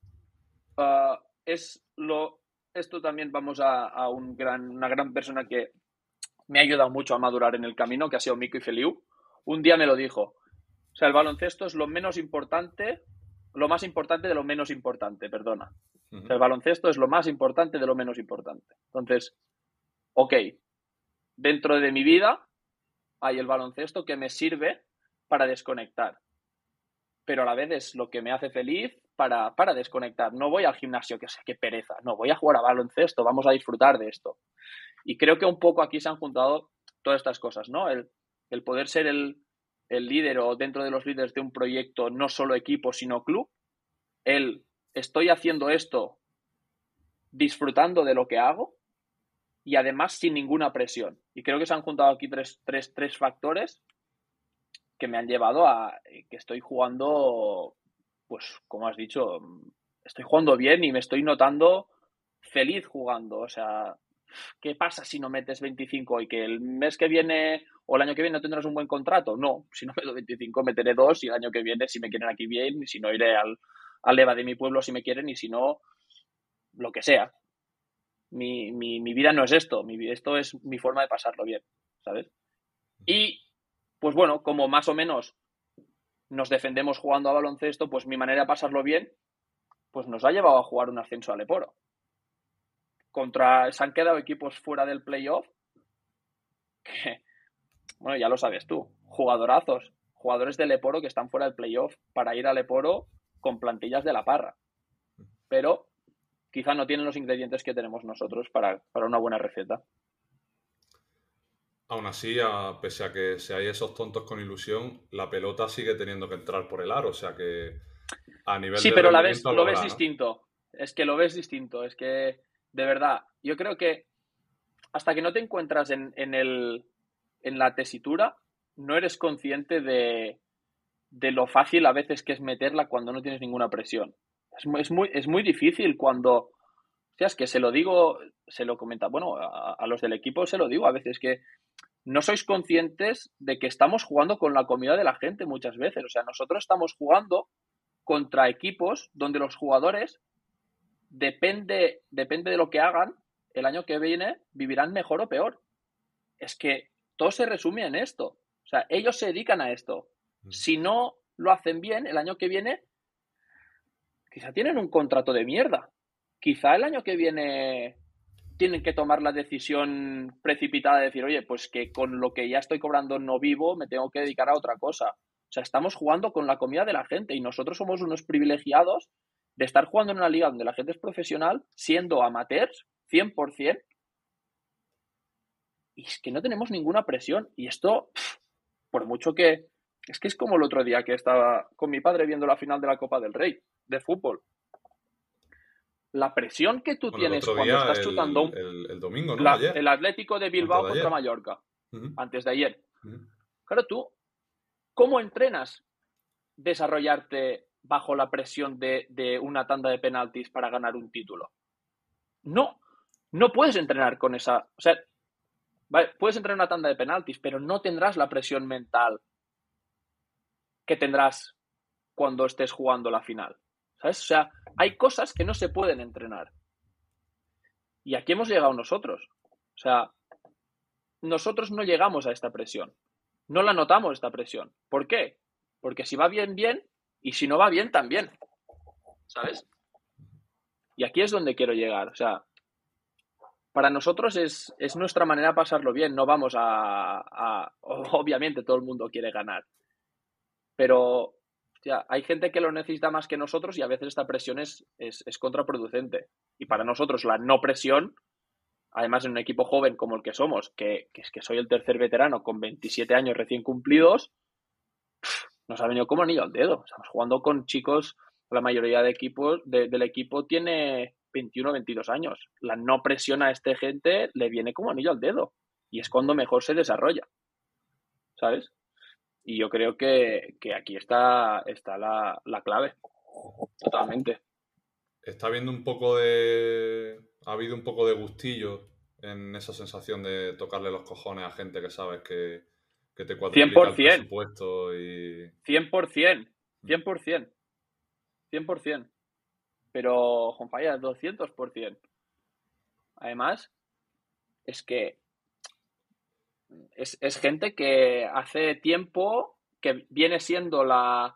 Uh, es lo... Esto también vamos a, a un gran, una gran persona que me ha ayudado mucho a madurar en el camino, que ha sido Mico y Feliu. Un día me lo dijo. O sea, el baloncesto es lo menos importante, lo más importante de lo menos importante, perdona. Uh-huh. O sea, el baloncesto es lo más importante de lo menos importante. Entonces, ok, dentro de mi vida hay el baloncesto que me sirve para desconectar, pero a la vez es lo que me hace feliz para, para desconectar. No voy al gimnasio, que sé qué pereza, no, voy a jugar a baloncesto, vamos a disfrutar de esto. Y creo que un poco aquí se han juntado todas estas cosas, ¿no? El, el poder ser el, el líder o dentro de los líderes de un proyecto, no solo equipo, sino club. El estoy haciendo esto disfrutando de lo que hago y además sin ninguna presión. Y creo que se han juntado aquí tres, tres, tres factores que me han llevado a que estoy jugando, pues como has dicho, estoy jugando bien y me estoy notando feliz jugando. O sea, ¿qué pasa si no metes veinticinco y que el mes que viene o el año que viene no tendrás un buen contrato? No, si no meto veinticinco meteré dos y el año que viene si me quieren aquí bien y si no iré al, al EVA de mi pueblo si me quieren y si no, lo que sea. Mi, mi, mi vida no es esto, mi, esto es mi forma de pasarlo bien, ¿sabes? Y pues bueno, como más o menos nos defendemos jugando a baloncesto, pues mi manera de pasarlo bien, pues nos ha llevado a jugar un ascenso a Leporo. Contra, se han quedado equipos fuera del playoff que, bueno, ya lo sabes tú, jugadorazos, jugadores de Leporo que están fuera del playoff para ir a Leporo con plantillas de la parra. Pero quizá no tienen los ingredientes que tenemos nosotros para, para una buena receta. Aún así, a, pese a que seáis esos tontos con ilusión, la pelota sigue teniendo que entrar por el aro, o sea que a nivel sí, de pero la ves, lo, lo ves hará, distinto. ¿No? Es que lo ves distinto. Es que, de verdad, yo creo que hasta que no te encuentras en, en, el, en la tesitura, no eres consciente de, de lo fácil a veces que es meterla cuando no tienes ninguna presión. Es muy, es muy, es muy difícil cuando... O sea, es que se lo digo, se lo comenta, bueno, a, a los del equipo se lo digo a veces que no sois conscientes de que estamos jugando con la comida de la gente muchas veces. O sea, nosotros estamos jugando contra equipos donde los jugadores, depende, depende de lo que hagan, el año que viene vivirán mejor o peor. Es que todo se resume en esto. O sea, ellos se dedican a esto. Si no lo hacen bien, el año que viene quizá tienen un contrato de mierda. Quizá el año que viene tienen que tomar la decisión precipitada de decir, oye, pues que con lo que ya estoy cobrando no vivo, me tengo que dedicar a otra cosa. O sea, estamos jugando con la comida de la gente y nosotros somos unos privilegiados de estar jugando en una liga donde la gente es profesional, siendo amateurs, cien por ciento, y es que no tenemos ninguna presión. Y esto, pff, por mucho que... Es que es como el otro día que estaba con mi padre viendo la final de la Copa del Rey, de fútbol. La presión que tú Bueno, tienes el otro cuando día, estás el, chutando un, el, el domingo, ¿no? la, Ayer. el Atlético de Bilbao Antes de contra ayer. Mallorca, Uh-huh. antes de ayer. Uh-huh. Claro, tú, ¿cómo entrenas desarrollarte bajo la presión de, de una tanda de penaltis para ganar un título? No, no puedes entrenar con esa... O sea, vale, puedes entrenar una tanda de penaltis, pero no tendrás la presión mental que tendrás cuando estés jugando la final, ¿sabes? O sea, hay cosas que no se pueden entrenar. Y aquí hemos llegado nosotros. O sea, nosotros no llegamos a esta presión. No la notamos, esta presión. ¿Por qué? Porque si va bien, bien, y si no va bien, también. ¿Sabes? Y aquí es donde quiero llegar. O sea, para nosotros es, es nuestra manera de pasarlo bien. No vamos a, a... Obviamente todo el mundo quiere ganar. Pero hostia, hay gente que lo necesita más que nosotros y a veces esta presión es, es, es contraproducente. Y para nosotros la no presión, además en un equipo joven como el que somos, que, que es que soy el tercer veterano con veintisiete años recién cumplidos, pff, nos ha venido como anillo al dedo. Estamos jugando con chicos, la mayoría de equipos de, del equipo tiene veintiuno o veintidós años. La no presión a esta gente le viene como anillo al dedo. Y es cuando mejor se desarrolla. ¿Sabes? Y yo creo que, que aquí está, está la, la clave. Totalmente. Está habiendo un poco de... Ha habido un poco de gustillo en esa sensación de tocarle los cojones a gente que sabes que, que te cuadruplica el presupuesto y... cien por ciento. cien por ciento. cien por ciento. Pero, Juanfaya, doscientos por ciento. Además, es que es, es gente que hace tiempo que viene siendo la,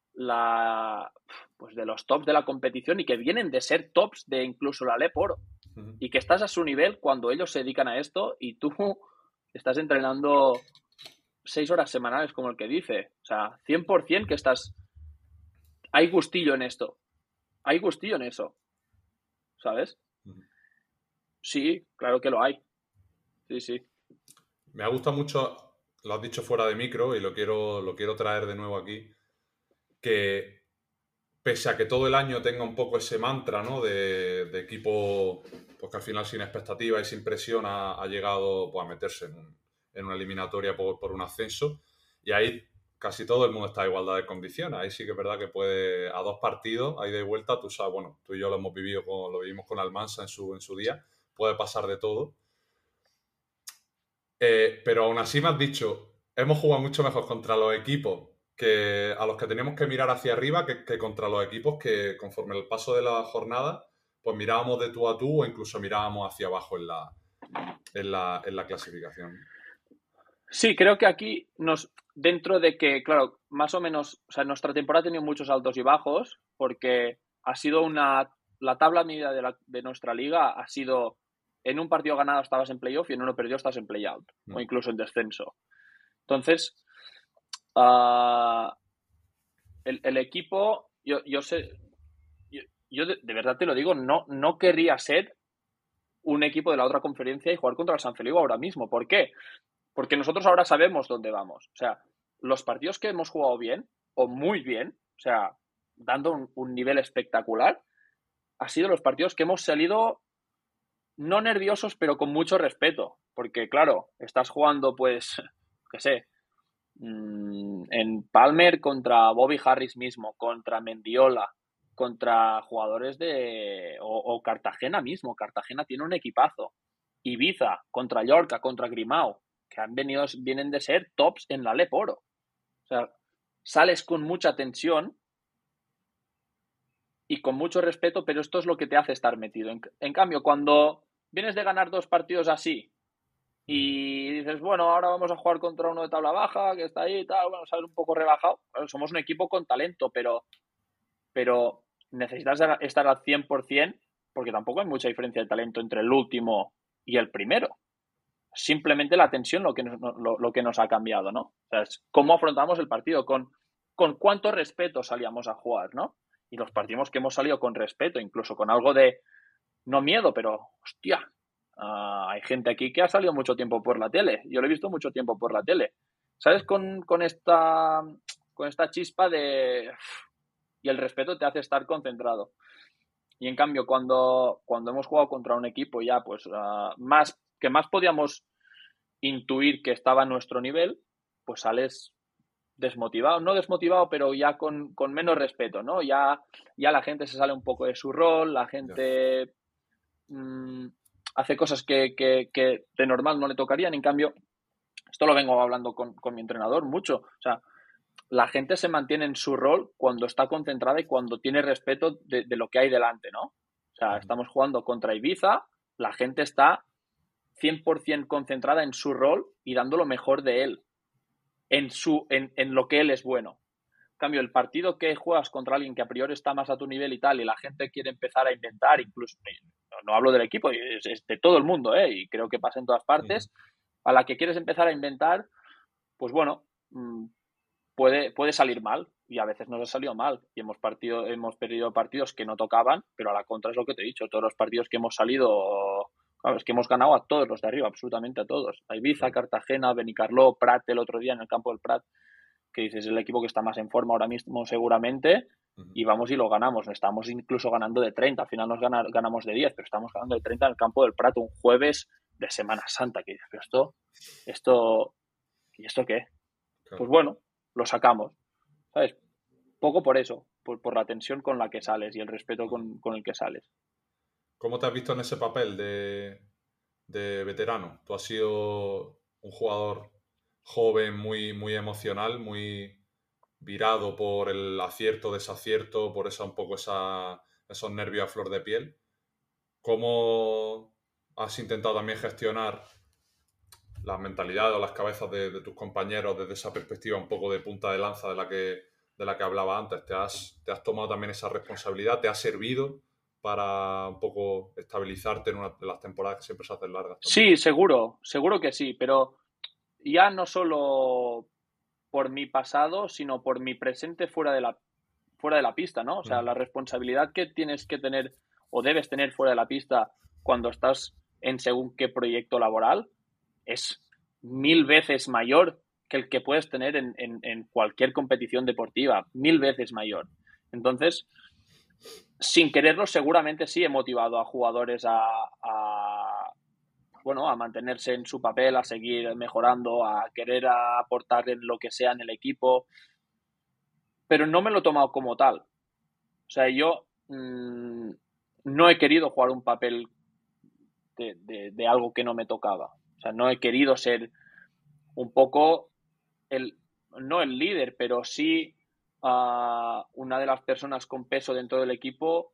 la pues de los tops de la competición y que vienen de ser tops de incluso la Lep Oro. Uh-huh. Y que estás a su nivel cuando ellos se dedican a esto y tú estás entrenando seis horas semanales como el que dice. O sea, cien por ciento que estás... Hay gustillo en esto. Hay gustillo en eso. ¿Sabes? Uh-huh. Sí, claro que lo hay. Sí, sí. Me ha gustado mucho, lo has dicho fuera de micro y lo quiero, lo quiero traer de nuevo aquí, que pese a que todo el año tenga un poco ese mantra, ¿no? de, de equipo pues que al final sin expectativa y sin presión ha, ha llegado pues, a meterse en, un, en una eliminatoria por, por un ascenso, y ahí casi todo el mundo está a igualdad de condiciones. Ahí sí que es verdad que puede, a dos partidos, ahí de vuelta, tú sabes, bueno, tú y yo lo hemos vivido, con, lo vivimos con Almansa en su, en su día, puede pasar de todo. Eh, pero aún así me has dicho, hemos jugado mucho mejor contra los equipos que a los que teníamos que mirar hacia arriba que, que contra los equipos que conforme el paso de la jornada pues mirábamos de tú a tú o incluso mirábamos hacia abajo en la, en la, en la clasificación. Sí, creo que aquí nos, dentro de que, claro, más o menos, o sea, nuestra temporada ha tenido muchos altos y bajos porque ha sido una, la tabla media de, la, de nuestra liga ha sido, en un partido ganado estabas en playoff y en uno perdido estás en playout, mm. o incluso en descenso. Entonces, uh, el, el equipo, yo, yo sé, yo, yo de, de verdad te lo digo, no, no querría ser un equipo de la otra conferencia y jugar contra el San Feliu ahora mismo. ¿Por qué? Porque nosotros ahora sabemos dónde vamos. O sea, los partidos que hemos jugado bien, o muy bien, o sea, dando un, un nivel espectacular, ha sido los partidos que hemos salido no nerviosos, pero con mucho respeto. Porque, claro, estás jugando, pues, qué sé, en Palmer contra Bobby Harris mismo, contra Mendiola, contra jugadores de... O, o Cartagena mismo. Cartagena tiene un equipazo. Ibiza contra Llorca, contra Grimao, que han venido, vienen de ser tops en la Lep Oro. O sea, sales con mucha tensión y con mucho respeto, pero esto es lo que te hace estar metido. En, en cambio, cuando vienes de ganar dos partidos así y dices, bueno, ahora vamos a jugar contra uno de tabla baja, que está ahí y tal, bueno, sabes, un poco relajado. Bueno, somos un equipo con talento, pero, pero necesitas estar al cien por ciento porque tampoco hay mucha diferencia de talento entre el último y el primero. Simplemente la tensión lo que nos, lo, lo que nos ha cambiado, ¿no? O sea, es cómo afrontamos el partido, con, con cuánto respeto salíamos a jugar, ¿no? y los partidos que hemos salido con respeto, incluso con algo de, no miedo, pero, hostia, uh, hay gente aquí que ha salido mucho tiempo por la tele. Yo lo he visto mucho tiempo por la tele. ¿Sabes? Con, con, esta, con esta chispa de... Y el respeto te hace estar concentrado. Y en cambio, cuando, cuando hemos jugado contra un equipo ya, pues, uh, más que más podíamos intuir que estaba a nuestro nivel, pues sales desmotivado, no desmotivado, pero ya con, con menos respeto, ¿no? Ya, ya la gente se sale un poco de su rol, la gente mmm, hace cosas que, que, que de normal no le tocarían. En cambio, esto lo vengo hablando con, con mi entrenador mucho, o sea, la gente se mantiene en su rol cuando está concentrada y cuando tiene respeto de, de lo que hay delante, ¿no? O sea, estamos jugando contra Ibiza, la gente está cien por ciento concentrada en su rol y dando lo mejor de él, en, su, en, en lo que él es bueno. En cambio, el partido que juegas contra alguien que a priori está más a tu nivel y tal, y la gente quiere empezar a inventar, incluso, no, no hablo del equipo, es, es de todo el mundo, ¿eh? Y creo que pasa en todas partes, a la que quieres empezar a inventar, pues bueno, puede, puede salir mal, y a veces nos ha salido mal, y hemos, partido, hemos perdido partidos que no tocaban, pero a la contra es lo que te he dicho, todos los partidos que hemos salido... Claro, es que hemos ganado a todos los de arriba, absolutamente a todos. A Ibiza, sí. Cartagena, Benicarló, Prat el otro día en el campo del Prat, que dices, es el equipo que está más en forma ahora mismo seguramente, uh-huh. Y vamos y lo ganamos. Estamos incluso ganando de treinta, al final nos gana, ganamos de diez, pero estamos ganando de treinta en el campo del Prat un jueves de Semana Santa, que dices, pero esto, esto, ¿y esto qué? Claro. Pues bueno, lo sacamos, ¿sabes? Poco por eso, por, por la tensión con la que sales y el respeto con, con el que sales. ¿Cómo te has visto en ese papel de, de veterano? Tú has sido un jugador joven, muy, muy emocional, muy virado por el acierto, desacierto, por esa, un poco esa, esos nervios a flor de piel. ¿Cómo has intentado también gestionar las mentalidades o las cabezas de, de tus compañeros desde esa perspectiva un poco de punta de lanza de la que, de la que hablaba antes? ¿Te has, te has tomado también esa responsabilidad? ¿Te ha servido para un poco estabilizarte en una de las temporadas que siempre se hacen largas también? Sí, seguro, seguro que sí, pero ya no solo por mi pasado, sino por mi presente fuera de la, fuera de la pista, ¿no? O sea, mm. la responsabilidad que tienes que tener o debes tener fuera de la pista cuando estás en según qué proyecto laboral es mil veces mayor que el que puedes tener en, en, en cualquier competición deportiva, mil veces mayor. Entonces, sin quererlo, seguramente sí he motivado a jugadores a, a, bueno, a mantenerse en su papel, a seguir mejorando, a querer aportar en lo que sea en el equipo, pero no me lo he tomado como tal. O sea, yo mmm, no he querido jugar un papel de, de, de algo que no me tocaba. O sea, no he querido ser un poco el, no el líder, pero sí Uh, una de las personas con peso dentro del equipo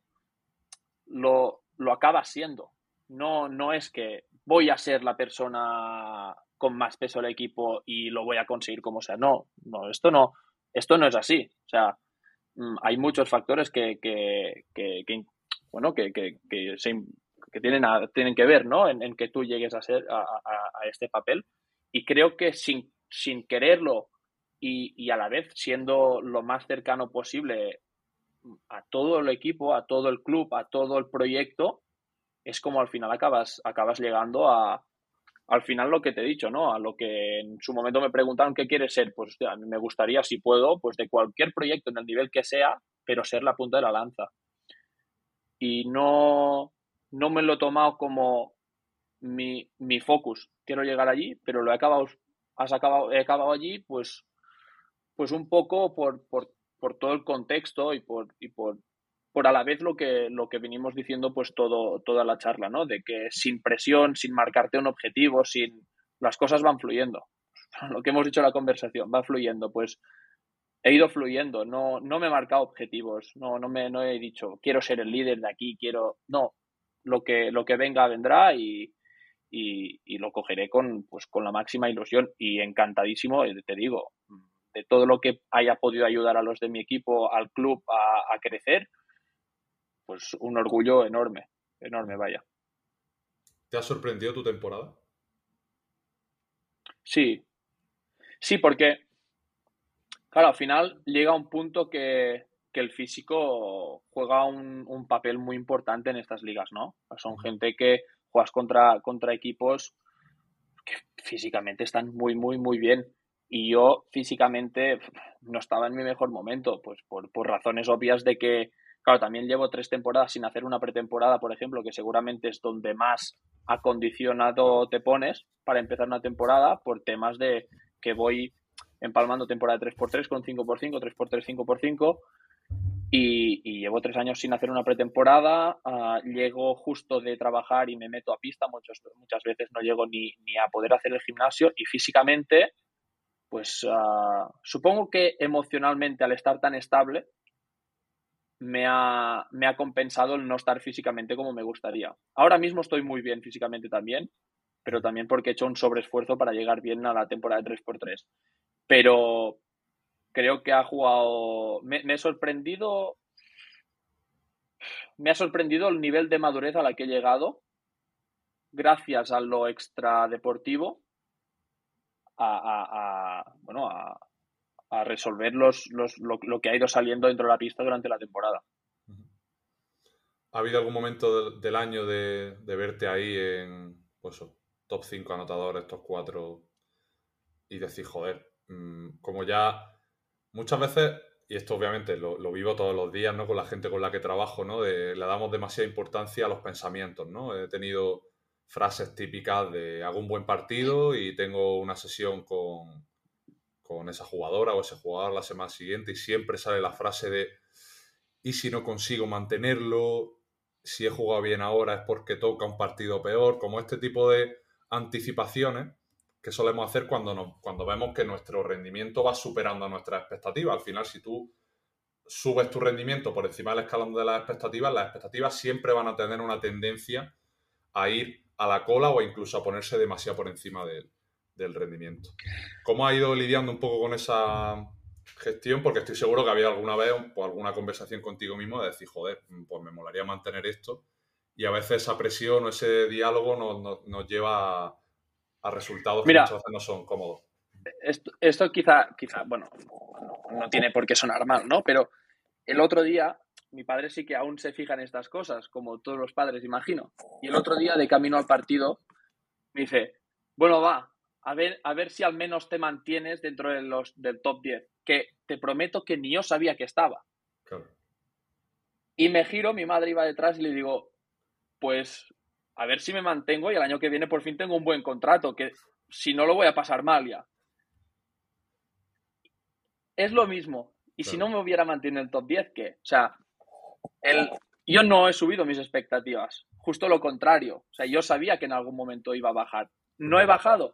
lo, lo acaba siendo. No, no es que voy a ser la persona con más peso del equipo y lo voy a conseguir como sea. No, no, esto no, esto no es así. O sea, hay muchos factores que, que, que, que bueno, que, que, que, se, que tienen, a, tienen que ver, ¿no? En, en que tú llegues a ser a, a, a este papel. Y creo que sin, sin quererlo Y, y a la vez siendo lo más cercano posible a todo el equipo, a todo el club, a todo el proyecto, es como al final acabas, acabas llegando a, al final lo que te he dicho, ¿no? A lo que en su momento me preguntaron qué quieres ser, pues hostia, a mí me gustaría, si puedo, pues de cualquier proyecto en el nivel que sea, pero ser la punta de la lanza. Y no, no me lo he tomado como mi, mi focus. Quiero llegar allí, pero lo he acabado, has acabado, he acabado allí, pues pues un poco por, por, por todo el contexto y por, y por, por a la vez lo que, lo que venimos diciendo pues todo, toda la charla, ¿no? De que sin presión, sin marcarte un objetivo, sin las cosas van fluyendo. Lo que hemos dicho en la conversación, va fluyendo. Pues he ido fluyendo, no, no me he marcado objetivos, no, no, me, no he dicho quiero ser el líder de aquí, quiero... No, lo que, lo que venga vendrá y, y, y lo cogeré con, pues, con la máxima ilusión y encantadísimo, te digo, de todo lo que haya podido ayudar a los de mi equipo, al club a, a crecer, pues un orgullo enorme, enorme, vaya. ¿Te ha sorprendido tu temporada? Sí, sí, porque, claro, al final llega un punto que, que el físico juega un, un papel muy importante en estas ligas, ¿no? Son gente que juegas contra, contra equipos que físicamente están muy, muy, muy bien. Y yo físicamente no estaba en mi mejor momento, pues por, por razones obvias de que, claro, también llevo tres temporadas sin hacer una pretemporada, por ejemplo, que seguramente es donde más acondicionado te pones para empezar una temporada, por temas de que voy empalmando temporada de tres por tres con cinco por cinco, tres por tres, cinco por cinco, y, y llevo tres años sin hacer una pretemporada. Uh, llego justo de trabajar y me meto a pista, muchas, muchas veces no llego ni, ni a poder hacer el gimnasio, y físicamente, pues uh, supongo que emocionalmente, al estar tan estable, me ha, me ha compensado el no estar físicamente como me gustaría. Ahora mismo estoy muy bien físicamente también, pero también porque he hecho un sobreesfuerzo para llegar bien a la temporada de tres por tres. Pero creo que ha jugado... Me, me he sorprendido... Me ha sorprendido el nivel de madurez a la que he llegado gracias a lo extradeportivo a, a, a, bueno, a, a resolver los, los, lo, lo que ha ido saliendo dentro de la pista durante la temporada. ¿Ha habido algún momento del, del año de, de verte ahí en pues, top cinco anotadores, top cuatro, y decir, joder, mmm, como ya muchas veces, y esto obviamente lo, lo vivo todos los días, ¿no? Con la gente con la que trabajo, ¿no? De, le damos demasiada importancia a los pensamientos, ¿no? He tenido frases típicas de hago un buen partido y tengo una sesión con, con esa jugadora o ese jugador la semana siguiente, y siempre sale la frase de ¿y si no consigo mantenerlo? Si he jugado bien ahora es porque toca un partido peor. Como este tipo de anticipaciones que solemos hacer cuando, nos, cuando vemos que nuestro rendimiento va superando nuestras expectativas. Al final, si tú subes tu rendimiento por encima del escalón de las expectativas, las expectativas siempre van a tener una tendencia a ir a la cola o incluso a ponerse demasiado por encima de, del rendimiento. ¿Cómo ha ido lidiando un poco con esa gestión? Porque estoy seguro que había alguna vez pues, alguna conversación contigo mismo de decir, joder, pues me molaría mantener esto, y a veces esa presión o ese diálogo nos, nos, nos lleva a, a resultados que Mira, muchas veces no son cómodos. Esto, esto quizá, quizá, bueno, no, no tiene por qué sonar mal, ¿no? Pero el otro día, mi padre sí que aún se fija en estas cosas, como todos los padres, imagino. Y el otro día, de camino al partido, me dice, bueno, va, a ver, a ver si al menos te mantienes dentro de los, del top diez, que te prometo que ni yo sabía que estaba. Claro. Y me giro, mi madre iba detrás y le digo, pues a ver si me mantengo y el año que viene por fin tengo un buen contrato, que si no lo voy a pasar mal ya. Es lo mismo. Y claro, si no me hubiera mantenido en el top diez, ¿qué? O sea, el, yo no he subido mis expectativas. Justo lo contrario. O sea, yo sabía que en algún momento iba a bajar. ¿No he bajado?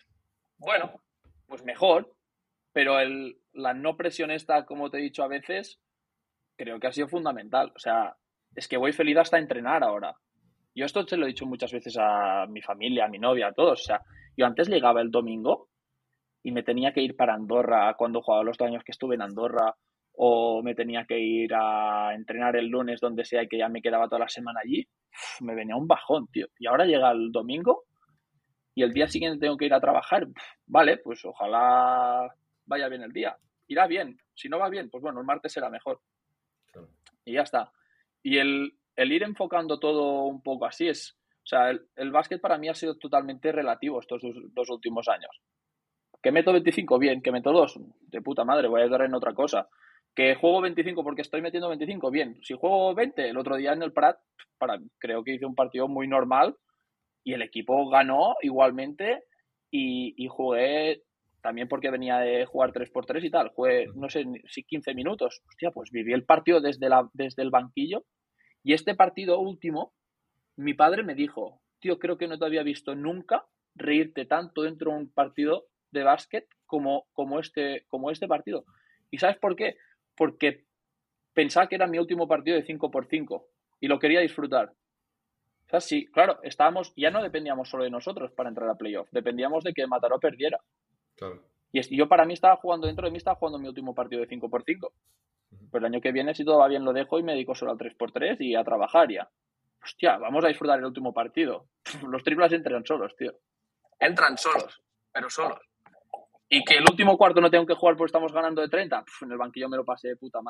Bueno, pues mejor. Pero el, la no presión esta, como te he dicho a veces, creo que ha sido fundamental. O sea, es que voy feliz hasta entrenar ahora. Yo esto se lo he dicho muchas veces a mi familia, a mi novia, a todos. O sea, yo antes llegaba el domingo y me tenía que ir para Andorra cuando jugaba los dos años que estuve en Andorra, o me tenía que ir a entrenar el lunes donde sea y que ya me quedaba toda la semana allí. Uf, me venía un bajón, tío. Y ahora llega el domingo y el día siguiente tengo que ir a trabajar. Uf, vale, pues ojalá vaya bien el día. Irá bien. Si no va bien, pues bueno, el martes será mejor. Claro. Y ya está. Y el, el ir enfocando todo un poco así es... O sea, el, el básquet para mí ha sido totalmente relativo estos dos, dos últimos años. Que meto veinticinco, bien. Que meto dos, de puta madre, voy a ayudar en otra cosa. Que juego veinticinco porque estoy metiendo veinticinco, bien. Si juego veinte, el otro día en el Prat, para, creo que hice un partido muy normal y el equipo ganó igualmente, y, y jugué también porque venía de jugar tres por tres y tal. Jugué, no sé si quince minutos. Hostia, pues viví el partido desde, la, desde el banquillo. Y este partido último, mi padre me dijo, tío, creo que no te había visto nunca reírte tanto dentro de un partido de básquet como, como, este, como este partido. ¿Y sabes por qué? Porque pensaba que era mi último partido de cinco por cinco y lo quería disfrutar. O sea, sí, claro, estábamos, ya no dependíamos solo de nosotros para entrar a playoff, dependíamos de que Mataró perdiera. Claro. Y yo para mí estaba jugando, dentro de mí estaba jugando mi último partido de cinco por cinco. Uh-huh. Pero el año que viene, si todo va bien, lo dejo y me dedico solo al tres por tres y a trabajar ya. Hostia, vamos a disfrutar el último partido. Los triples entran solos, tío. Entran solos, pero solos. Y que el último cuarto no tengo que jugar porque estamos ganando de treinta, Puf, en el banquillo me lo pasé de puta madre.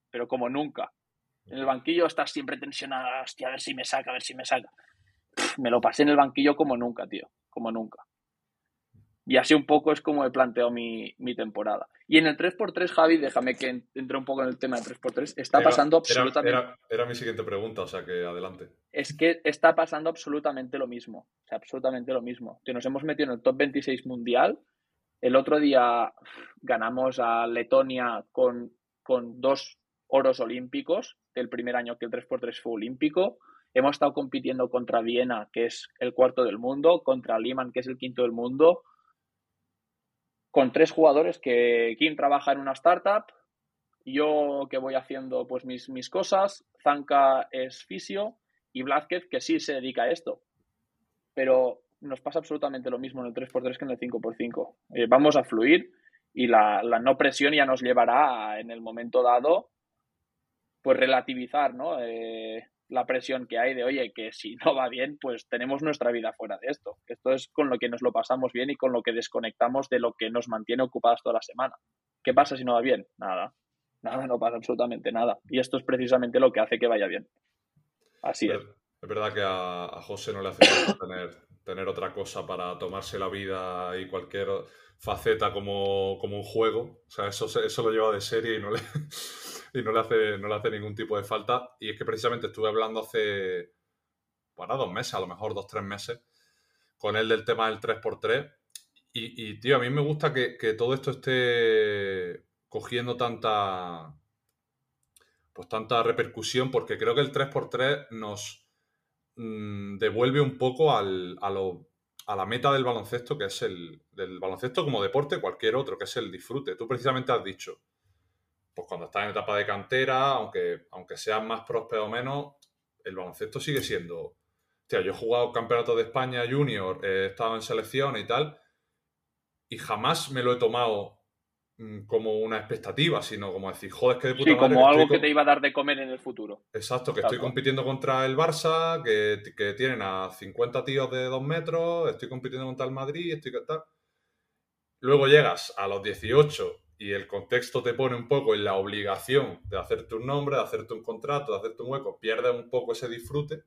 pero como nunca. En el banquillo estás siempre tensionado, hostia, a ver si me saca, a ver si me saca. Pff, me lo pasé en el banquillo como nunca, tío, como nunca. Y así un poco es como he planteado mi, mi temporada. Y en el tres por tres, Javi, déjame que entre un poco en el tema del tres por tres, está Era, pasando era, absolutamente... era, era mi siguiente pregunta, o sea que adelante. Es que está pasando absolutamente lo mismo. O sea, absolutamente lo mismo. Que nos hemos metido en el top veintiséis mundial. El otro día ganamos a Letonia con, con dos oros olímpicos, del primer año que el tres por tres fue olímpico. Hemos estado compitiendo contra Viena, que es el cuarto del mundo, contra Liman, que es el quinto del mundo, con tres jugadores que Kim trabaja en una startup, yo que voy haciendo pues mis, mis cosas, Zanka es fisio y Blázquez que sí se dedica a esto. Pero nos pasa absolutamente lo mismo en el tres por tres que en el cinco por cinco. Eh, vamos a fluir y la, la no presión ya nos llevará a, en el momento dado, pues relativizar, ¿no? Eh, la presión que hay de, oye, que si no va bien, pues tenemos nuestra vida fuera de esto. Esto es con lo que nos lo pasamos bien y con lo que desconectamos de lo que nos mantiene ocupados toda la semana. ¿Qué pasa si no va bien? Nada. Nada, no pasa absolutamente nada. Y esto es precisamente lo que hace que vaya bien. Así Pero, es. Es verdad que a, a José no le hace falta tener, tener otra cosa para tomarse la vida y cualquier faceta como, como un juego. O sea, eso, eso lo lleva de serie y no le, y no le, hace, no le hace ningún tipo de falta. Y es que precisamente estuve hablando hace, bueno, dos meses, a lo mejor dos, tres meses, con él del tema del tres por tres. Y, y tío, a mí me gusta que, que todo esto esté cogiendo tanta, pues tanta repercusión, porque creo que el tres por tres nos mmm, devuelve un poco al, a, lo, a la meta del baloncesto, que es el del baloncesto como deporte, cualquier otro, que es el disfrute. Tú precisamente has dicho, pues cuando estás en etapa de cantera, aunque, aunque seas más próspero o menos, el baloncesto sigue siendo... O sea, yo he jugado campeonato de España junior, he estado en selecciones y tal, y jamás me lo he tomado mmm, como una expectativa, sino como decir, joder, que de puta Sí, madre como que algo estoy... que te iba a dar de comer en el futuro. Exacto, que Tal estoy cual. compitiendo contra el Barça, que, que tienen a cincuenta tíos de dos metros, estoy compitiendo contra el Madrid, estoy tal. Luego llegas a los dieciocho y el contexto te pone un poco en la obligación de hacerte un nombre, de hacerte un contrato, de hacerte un hueco, pierdes un poco ese disfrute.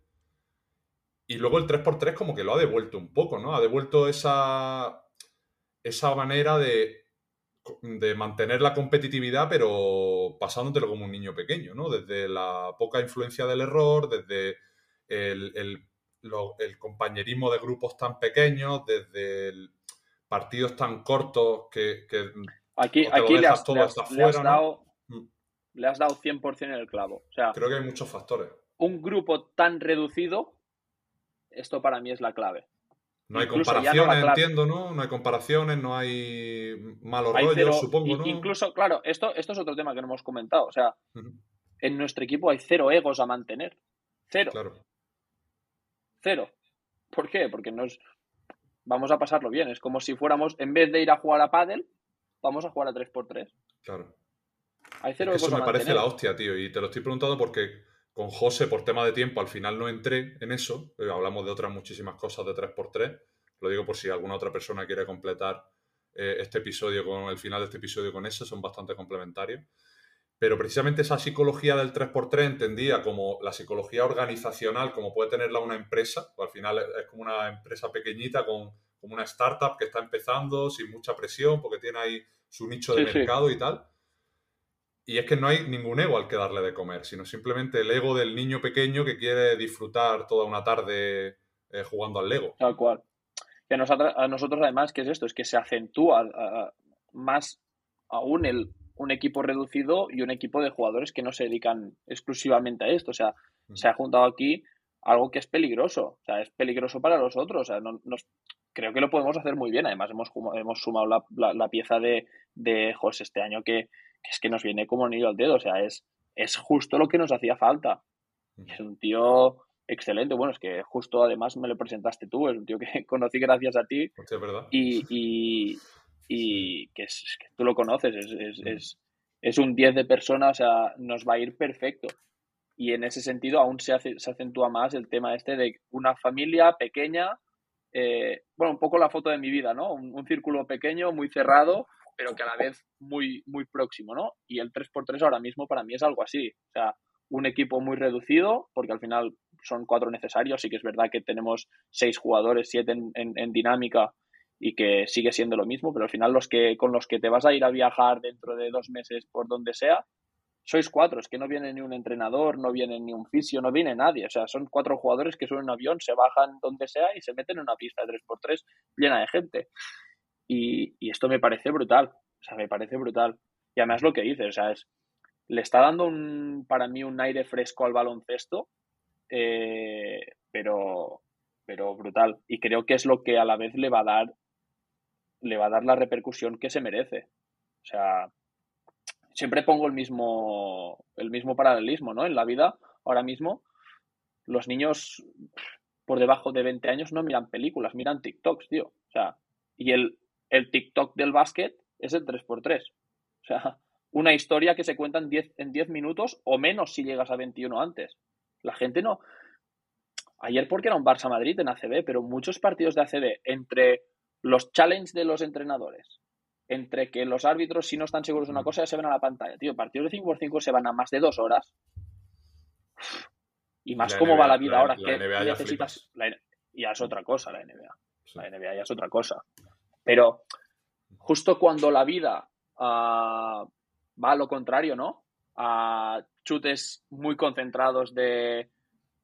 Y luego el tres por tres como que lo ha devuelto un poco, ¿no? Ha devuelto esa, esa manera de, de mantener la competitividad, pero pasándotelo como un niño pequeño, ¿no? Desde la poca influencia del error, desde el, el, lo, el compañerismo de grupos tan pequeños, desde el partidos tan cortos que, que aquí, o te aquí lo le dejas has, todo le has, hasta le has afuera, dado, ¿no? le has dado cien por ciento en el clavo. O sea, Creo que hay muchos factores. un grupo tan reducido, esto para mí es la clave. No hay Incluso ya no la comparaciones, clave. entiendo, ¿no? No hay comparaciones, no hay malos Hay rollos, cero, supongo, ¿no? incluso, claro, esto, esto es otro tema que no hemos comentado. O sea, Uh-huh. en nuestro equipo hay cero egos a mantener. Cero. Claro. Cero. ¿Por qué? Porque nos vamos a pasarlo bien. Es como si fuéramos, en vez de ir a jugar a pádel, vamos a jugar a tres por tres. Claro. Hay cero Es que egos eso a me parece mantener. la hostia, tío. Y te lo estoy preguntando porque con José, por tema de tiempo, al final no entré en eso. Hablamos de otras muchísimas cosas de tres por tres. Lo digo por si alguna otra persona quiere completar eh, este episodio con el final de este episodio con ese. Son bastante complementarios. Pero precisamente esa psicología del tres por tres entendía como la psicología organizacional, como puede tenerla una empresa. Al final es como una empresa pequeñita, con, como una startup que está empezando, sin mucha presión, porque tiene ahí su nicho de Sí, sí. mercado y tal. Y es que no hay ningún ego al que darle de comer, sino simplemente el ego del niño pequeño que quiere disfrutar toda una tarde eh, jugando al Lego. Tal cual. Y a nosotros, a nosotros además, ¿qué es esto? Es que se acentúa a, más aún el, un equipo reducido y un equipo de jugadores que no se dedican exclusivamente a esto. O sea, mm. se ha juntado aquí algo que es peligroso. O sea, es peligroso para los otros. O sea, no, nos, creo que lo podemos hacer muy bien. Además, hemos, hemos sumado la, la, la pieza de, de José este año que, que es que nos viene como anillo al dedo. O sea, es, es justo lo que nos hacía falta. Mm. Es un tío... excelente, bueno, es que justo además me lo presentaste tú, es un tío que conocí gracias a ti. Hostia, es verdad. Y, y, y que, es, que tú lo conoces, es, es, mm. es, es un diez de personas, o sea, nos va a ir perfecto. Y en ese sentido aún se, hace, se acentúa más el tema este de una familia pequeña, eh, bueno, un poco la foto de mi vida, ¿no? Un, un círculo pequeño, muy cerrado, pero que a la vez muy, muy próximo, ¿no? Y el tres por tres ahora mismo para mí es algo así. O sea, un equipo muy reducido, porque al final son cuatro necesarios. Sí que es verdad que tenemos seis jugadores, siete en, en, en dinámica, y que sigue siendo lo mismo, pero al final los que con los que te vas a ir a viajar dentro de dos meses por donde sea, sois cuatro. Es que no viene ni un entrenador, no viene ni un fisio, no viene nadie. O sea, son cuatro jugadores que suben un avión, se bajan donde sea y se meten en una pista de tres por tres llena de gente. Y, y esto me parece brutal. O sea, me parece brutal. Y además lo que dices, o sea, es, le está dando un, para mí un aire fresco al baloncesto, eh, pero, pero brutal. Y creo que es lo que a la vez le va a dar le va a dar la repercusión que se merece. O sea, siempre pongo el mismo, el mismo paralelismo, ¿no? En la vida, ahora mismo, los niños por debajo de veinte años no miran películas, miran TikToks, tío. O sea, y el, el TikTok del básquet es el tres por tres. O sea, una historia que se cuenta en diez, en diez minutos o menos si llegas a veintiuno antes. La gente no... Ayer porque era un Barça-Madrid en A C B, pero muchos partidos de A C B, entre los challenges de los entrenadores, entre que los árbitros, si no están seguros de una cosa, ya se ven a la pantalla. Tío, partidos de cinco por cinco se van a más de dos horas. Y más cómo va la vida la, ahora. La que N B A necesitas. La, ya es otra cosa la N B A. Sí. La N B A ya es otra cosa. Pero justo cuando la vida uh, va a lo contrario, ¿no? A chutes muy concentrados de,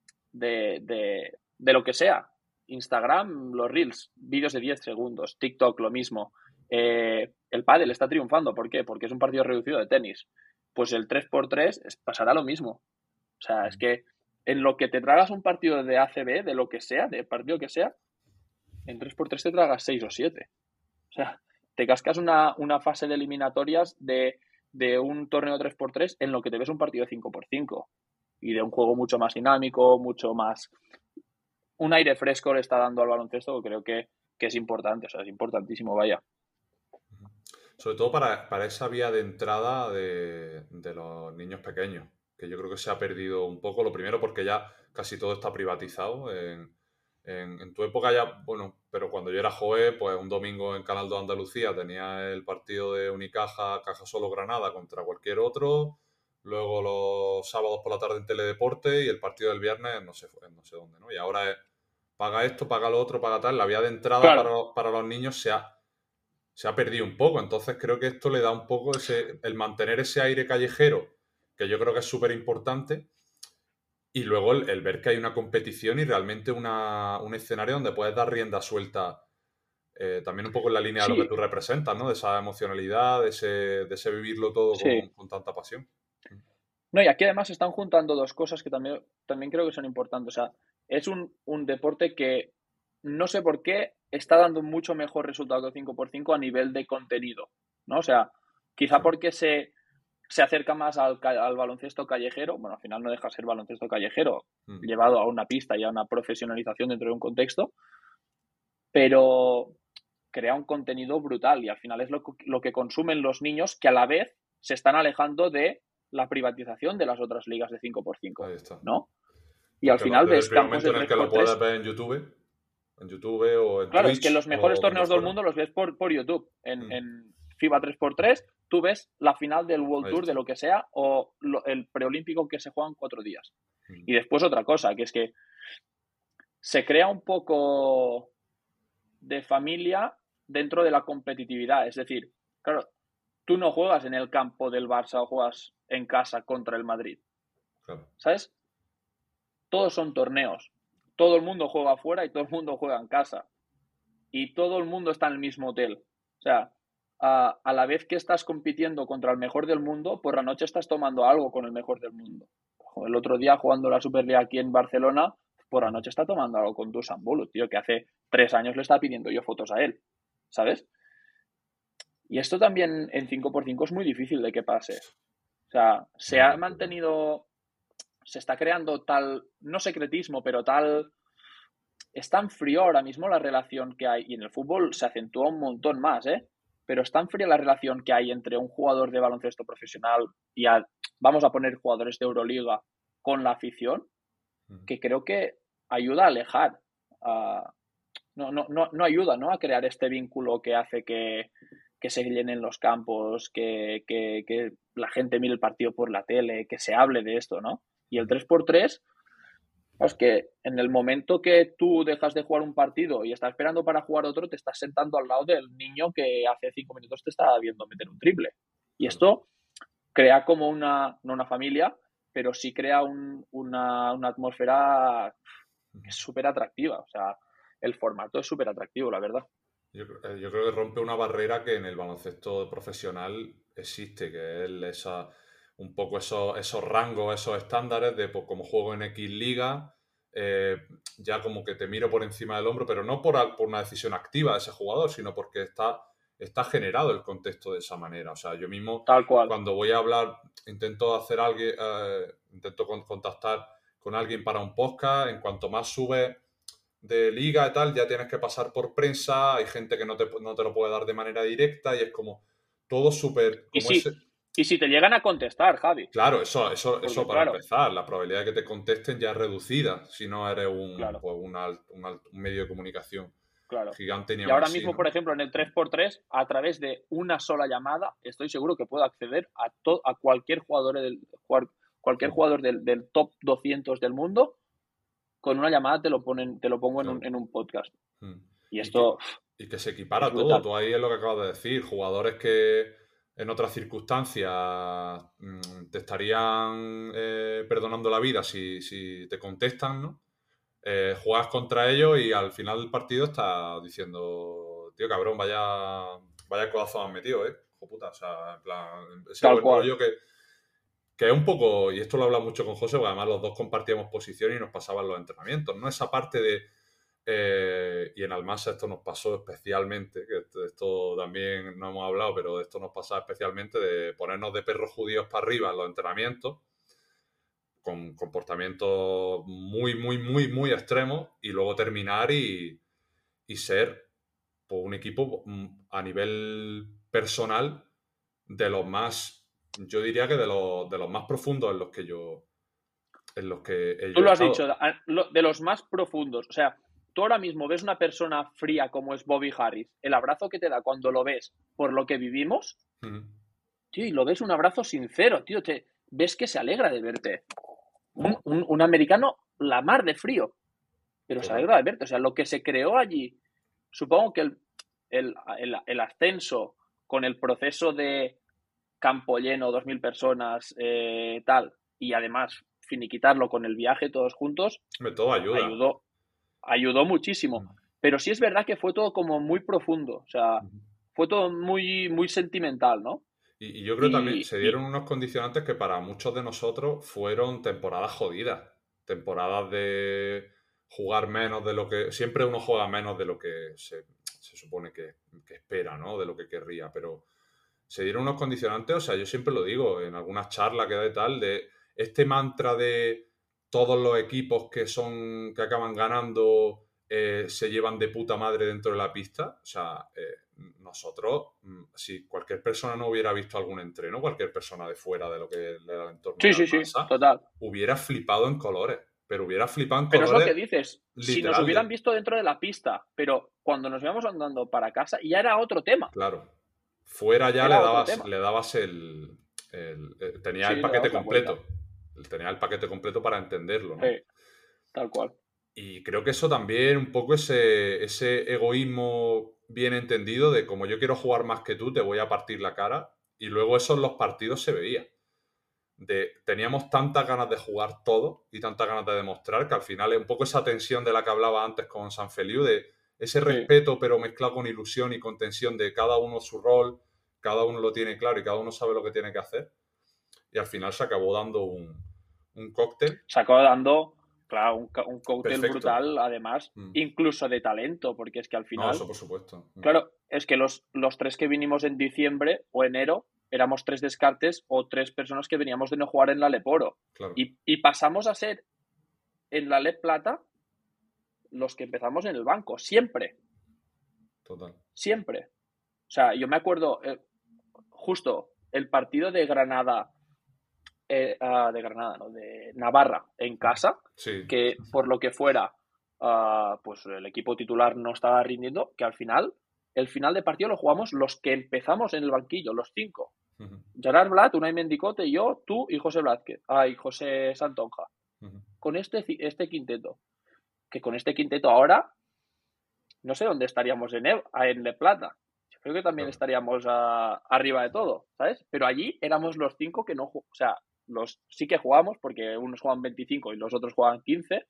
de, de, de lo que sea. Instagram, los Reels, vídeos de diez segundos. TikTok, lo mismo. Eh, el pádel está triunfando. ¿Por qué? Porque es un partido reducido de tenis. Pues el tres por tres pasará lo mismo. O sea, es que en lo que te tragas un partido de A C B, de lo que sea, de partido que sea, en tres por tres te tragas seis o siete. O sea, te cascas una, una fase de eliminatorias de, de un torneo tres por tres en lo que te ves un partido de cinco por cinco. Y de un juego mucho más dinámico, mucho más... Un aire fresco le está dando al baloncesto, que creo que, que es importante. O sea, es importantísimo, vaya. Sobre todo para, para esa vía de entrada de, de los niños pequeños, que yo creo que se ha perdido un poco. Lo primero porque ya casi todo está privatizado. En, en, en tu época ya, bueno, pero cuando yo era joven, pues un domingo en Canal dos Andalucía tenía el partido de Unicaja, Caja Solo Granada contra cualquier otro. Luego los sábados por la tarde en Teledeporte y el partido del viernes no sé, no sé dónde, ¿no? Y ahora es paga esto, paga lo otro, paga tal. La vía de entrada Claro. para, para los niños se ha, se ha perdido un poco. Entonces creo que esto le da un poco ese, el mantener ese aire callejero, que yo creo que es súper importante, y luego el, el ver que hay una competición y realmente una, un escenario donde puedes dar rienda suelta, eh, también un poco en la línea Sí. de lo que tú representas, ¿no? De esa emocionalidad, de ese, de ese vivirlo todo Sí. con, con tanta pasión. No, y aquí además se están juntando dos cosas que también, también creo que son importantes. O sea, es un, un deporte que no sé por qué está dando un mucho mejor resultado que el cinco por cinco a nivel de contenido, ¿no? O sea, quizá Sí. porque se, se acerca más al, al baloncesto callejero. Bueno, al final no deja de ser baloncesto callejero, Mm. llevado a una pista y a una profesionalización dentro de un contexto, pero crea un contenido brutal y al final es lo, lo que consumen los niños, que a la vez se están alejando de la privatización de las otras ligas de cinco por cinco, Ahí está. ¿no? Y al Porque final desde ves el primer campos momento de en el tres que por lo puedes tres. ver en YouTube, en YouTube o en Claro, Twitch, es que los mejores o donde torneos del fuera. mundo los ves por, por YouTube. En, Mm. en FIBA tres por tres tú ves la final del World Ahí Tour está. de lo que sea o lo, el preolímpico que se juega en cuatro días. Mm. Y después otra cosa, que es que se crea un poco de familia dentro de la competitividad. Es decir, claro, tú no juegas en el campo del Barça o juegas en casa contra el Madrid. Claro. ¿Sabes? Todos son torneos. Todo el mundo juega afuera y todo el mundo juega en casa. Y todo el mundo está en el mismo hotel. O sea, a, a la vez que estás compitiendo contra el mejor del mundo, por la noche estás tomando algo con el mejor del mundo. El otro día, jugando la Superliga aquí en Barcelona, por la noche está tomando algo con Dusan Bulut, tío, que hace tres años le estaba pidiendo yo fotos a él. ¿Sabes? Y esto también en cinco por cinco es muy difícil de que pase. O sea, se ha mantenido... Se está creando tal, no secretismo, pero tal... Es tan frío ahora mismo la relación que hay, y en el fútbol se acentúa un montón más, ¿eh? Pero es tan fría la relación que hay entre un jugador de baloncesto profesional y, a, vamos a poner, jugadores de Euroliga con la afición, que creo que ayuda a alejar. Uh, no, no, no, no ayuda, ¿no?, a crear este vínculo que hace que, que se llenen los campos, que, que, que la gente mire el partido por la tele, que se hable de esto, ¿no? Y el tres por tres, es que en el momento que tú dejas de jugar un partido y estás esperando para jugar otro, te estás sentando al lado del niño que hace cinco minutos te estaba viendo meter un triple. Y esto crea como una, no una familia, pero sí crea un, una, una atmósfera que es súper atractiva. O sea, el formato es súper atractivo, la verdad. Yo, yo creo que rompe una barrera que en el baloncesto profesional existe, que es esa, un poco esos, esos rangos, esos estándares de pues, como juego en X liga, eh, ya como que te miro por encima del hombro, pero no por, por una decisión activa de ese jugador, sino porque está, está generado el contexto de esa manera. O sea, yo mismo Tal cual. Cuando voy a hablar, intento hacer alguien, eh, intento contactar con alguien para un podcast, en cuanto más subes de liga y tal, ya tienes que pasar por prensa, hay gente que no te, no te lo puede dar de manera directa y es como todo súper... Y, si, ese... y si te llegan a contestar, Javi. Claro, eso, eso, Porque, eso para claro, empezar, la probabilidad de que te contesten ya es reducida si no eres un, claro. pues un, alt, un, alt, un medio de comunicación claro. gigante. Ni y ahora así, mismo, ¿no? por ejemplo, en el tres por tres, a través de una sola llamada, estoy seguro que puedo acceder a, to a cualquier jugador, del, cualquier jugador del, del top doscientos del mundo. Con una llamada te lo ponen, te lo pongo claro. en, un, en un podcast. Hmm. Y esto. Y que, y que se equipara todo. Tú ahí es lo que acabas de decir. Jugadores que en otras circunstancias mmm, te estarían eh, perdonando la vida si, si te contestan, ¿no? Eh, juegas contra ellos y al final del partido estás diciendo, tío cabrón, vaya, vaya codazo me has metido, ¿eh? Hijo puta, o sea, en plan, ese Tal buen cual. rollo que. Que es un poco, y esto lo he hablado mucho con José, porque además los dos compartíamos posición y nos pasaban los entrenamientos, ¿no? Esa parte de, eh, y en Almasa esto nos pasó especialmente, que esto, esto también no hemos hablado, pero esto nos pasaba especialmente de ponernos de perros judíos para arriba en los entrenamientos, con comportamientos muy, muy, muy, muy extremos, y luego terminar y, y ser pues, un equipo a nivel personal de los más... Yo diría que de los, de los más profundos en los que yo en los que yo Tú lo he has estado. dicho, de los más profundos. O sea, tú ahora mismo ves una persona fría como es Bobby Harris, el abrazo que te da cuando lo ves por lo que vivimos, uh-huh. tío, y lo ves un abrazo sincero, tío, te ves que se alegra de verte. Un, un, un americano la mar de frío, pero claro. se alegra de verte. O sea, lo que se creó allí, supongo que el, el, el, el ascenso con el proceso de campo lleno, dos mil personas, eh, tal, y además finiquitarlo con el viaje todos juntos, todo ayuda. ayudó, ayudó muchísimo. Mm. Pero sí es verdad que fue todo como muy profundo, o sea, mm. fue todo muy, muy sentimental, ¿no? Y, y yo creo y, también se dieron y, unos condicionantes que para muchos de nosotros fueron temporadas jodidas, temporadas de jugar menos de lo que... Siempre uno juega menos de lo que se, se supone que, que espera, ¿no? De lo que querría, pero se dieron unos condicionantes, o sea, yo siempre lo digo en algunas charlas que da y tal, de este mantra de todos los equipos que son que acaban ganando eh, se llevan de puta madre dentro de la pista. O sea, eh, nosotros, si cualquier persona no hubiera visto algún entreno, cualquier persona de fuera de lo que es el entorno sí, de sí, masa, sí, total. hubiera flipado en colores. Pero hubiera flipado en pero colores. Pero es lo que dices. Si nos hubieran visto dentro de la pista, pero cuando nos íbamos andando para casa, ya era otro tema. Claro. Fuera ya le dabas, le dabas el, el, el tenía sí, el paquete completo. Tenía el paquete completo para entenderlo, ¿no? Sí, tal cual. Y creo que eso también, un poco ese, ese egoísmo bien entendido de como yo quiero jugar más que tú, te voy a partir la cara. Y luego eso en los partidos se veía. De, teníamos tantas ganas de jugar todo y tantas ganas de demostrar que al final es un poco esa tensión de la que hablaba antes con San Feliu, de ese respeto sí. pero mezclado con ilusión y con tensión de cada uno su rol, cada uno lo tiene claro y cada uno sabe lo que tiene que hacer. Y al final se acabó dando un, un cóctel. Se acabó dando, claro, un, un cóctel perfecto. Brutal, además, mm. incluso de talento, porque es que al final... No, eso por supuesto. Mm. Claro, es que los, los tres que vinimos en diciembre o enero éramos tres descartes o tres personas que veníamos de no jugar en la Lep Oro. Claro. Y, y pasamos a ser en la Lep Plata los que empezamos en el banco, siempre. Total. Siempre. O sea, yo me acuerdo, eh, justo el partido de Granada, eh, uh, de Granada, no, de Navarra en casa, sí. que por lo que fuera, uh, pues el equipo titular no estaba rindiendo, que al final el final de partido lo jugamos los que empezamos en el banquillo, los cinco. Uh-huh. Gerard Blat, Unai Mendicote, yo, tú y José Blázquez. Ah, y José Santonja. Uh-huh. Con este, este quinteto. Que con este quinteto ahora, no sé dónde estaríamos en, e- en Le Plata. Yo creo que también Claro. estaríamos a, arriba de todo, ¿sabes? Pero allí éramos los cinco que no... ju- O sea, los sí que jugamos, porque unos juegan veinticinco y los otros juegan quince,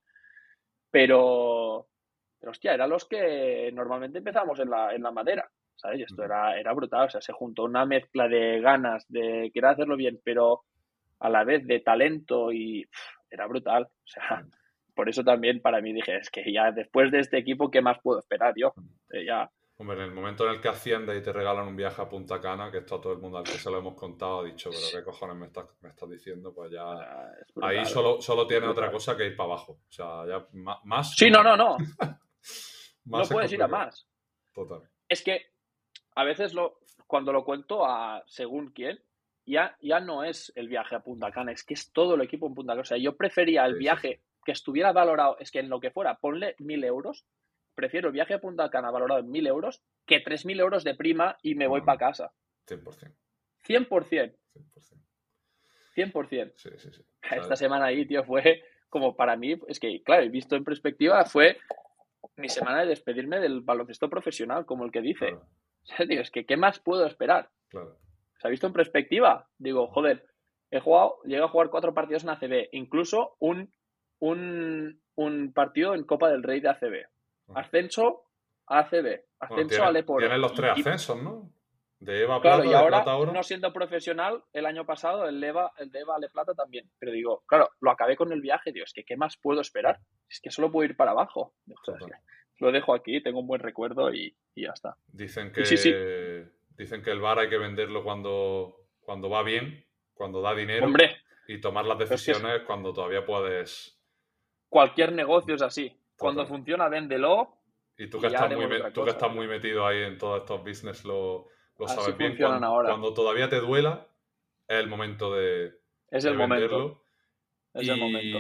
pero... Pero hostia, eran los que normalmente empezamos en la, en la madera, ¿sabes? Y esto Ujú. era, era brutal, o sea, se juntó una mezcla de ganas, de querer hacerlo bien, pero a la vez de talento y pff, era brutal. O sea, Ujú. por eso también para mí dije, es que ya después de este equipo, ¿qué más puedo esperar yo? Eh, ya, Hombre, en el momento en el que asciendes y te regalan un viaje a Punta Cana, que esto a todo el mundo al que se lo hemos contado ha dicho, pero qué cojones me estás, me estás diciendo, pues ya... ya es brutal. Ahí solo, solo tiene brutal. otra cosa que ir para abajo. O sea, ya ma- más... Sí, no, no, no. Más No es puedes ir a complicado. más. Total. Es que a veces lo, cuando lo cuento a según quién, ya, ya no es el viaje a Punta Cana, es que es todo el equipo en Punta Cana. O sea, yo prefería el Sí, sí, viaje que estuviera valorado, es que en lo que fuera, ponle mil euros, prefiero el viaje a Punta Cana valorado en mil euros que tres mil euros de prima y me voy No, para no. casa. cien por ciento. cien por ciento. cien por ciento. cien por ciento. Sí, sí, sí. O sea, Esta semana ahí, tío, fue como para mí, es que, claro, he visto en perspectiva, fue mi semana de despedirme del baloncesto profesional, como el que dice. claro, O sea, tío, es que, ¿qué más puedo esperar? claro. ¿Se ha visto en perspectiva? Digo, joder, he jugado, llegué a jugar cuatro partidos en A C B, incluso un, un, un partido en Copa del Rey de A C B. Ajá. Ascenso a A C B, Bueno, ascenso tiene- a Leporo. Tienen los tres Y- y- ascensos, ¿no? De Eva Claro, Plata, y de ahora, Plata a Oro. no siendo profesional, el año pasado el de Eva, el de Eva Le Plata también. Pero digo, claro, lo acabé con el viaje, tío, es que ¿qué más puedo esperar? Es que solo puedo ir para abajo. Digo, joder, Total. es que lo dejo aquí, tengo un buen recuerdo y, y ya está. Dicen que, Y sí, sí. dicen que el bar hay que venderlo cuando, cuando va bien, cuando da dinero, Hombre, y tomar las es que es- decisiones cuando todavía puedes. cualquier negocio es así. Cuando Total. funciona, véndelo. Y tú Y que, ya estás muy, haremos me- otra tú que cosa. estás muy metido ahí en todos estos business lo, lo Así sabes bien. funcionan Cuando, ahora. cuando todavía te duela, es el momento de, Es de el momento. venderlo. Es y el momento.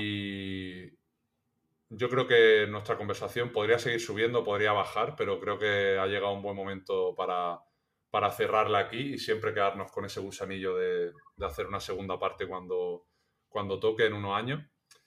yo creo que nuestra conversación podría seguir subiendo, podría bajar, pero creo que ha llegado un buen momento para, para cerrarla aquí y siempre quedarnos con ese gusanillo de, de hacer una segunda parte cuando, cuando toque en unos años.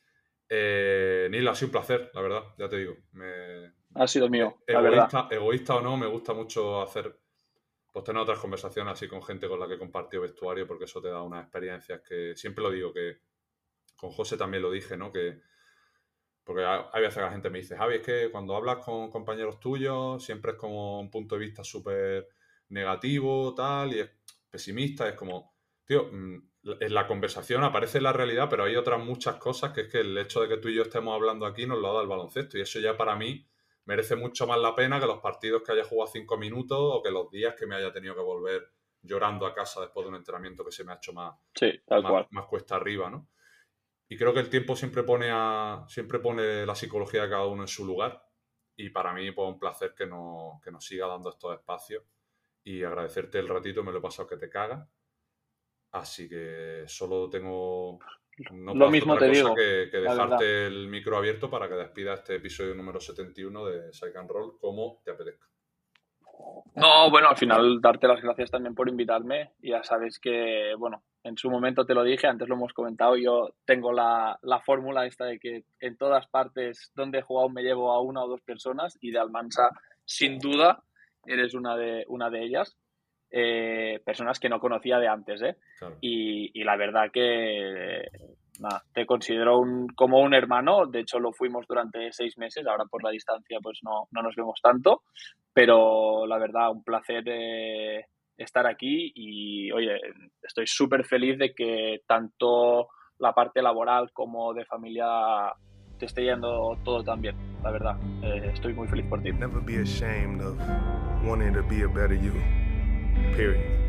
Eh, Neil, ha sido un placer, la verdad, ya te digo. Me, Ha sido mío, la verdad. egoísta, egoísta o no, me gusta mucho hacer, pues tener otras conversaciones así con gente con la que he compartido vestuario, porque eso te da unas experiencias que siempre lo digo, que con José también lo dije, ¿no? Que porque hay veces que la gente me dice, Javi, es que cuando hablas con compañeros tuyos siempre es como un punto de vista súper negativo, tal, y es pesimista, es como, tío, en la conversación aparece la realidad, pero hay otras muchas cosas que es que el hecho de que tú y yo estemos hablando aquí nos lo ha dado el baloncesto, y eso ya para mí merece mucho más la pena que los partidos que haya jugado cinco minutos o que los días que me haya tenido que volver llorando a casa después de un entrenamiento que se me ha hecho más, Sí, tal más, cual. más cuesta arriba, ¿no? Y creo que el tiempo siempre pone, a, siempre pone la psicología de cada uno en su lugar. Y para mí, pues, un placer que nos, que nos siga dando estos espacios. Y agradecerte el ratito, me lo he pasado que te cagas. Así que solo tengo... No Lo puedo mismo hacer otra te cosa digo, que, que la dejarte verdad. el micro abierto para que despidas este episodio número setenta y uno de Psych and Roll como te apetezca. No, bueno, al final darte las gracias también por invitarme. Ya sabes que, bueno, en su momento te lo dije, antes lo hemos comentado, yo tengo la, la fórmula esta de que en todas partes donde he jugado me llevo a una o dos personas y de Almansa, sin duda, eres una de, una de ellas. Eh, personas que no conocía de antes, ¿eh? Claro. Y, y la verdad que nada, te considero un, como un hermano. De hecho lo fuimos durante seis meses, ahora por la distancia pues no, no nos vemos tanto, pero la verdad un placer eh, estar aquí y oye, estoy súper feliz de que tanto la parte laboral como de familia te esté yendo todo tan bien, la verdad. Eh, estoy muy feliz por ti. Never be ashamed of wanting to be a better you. Period.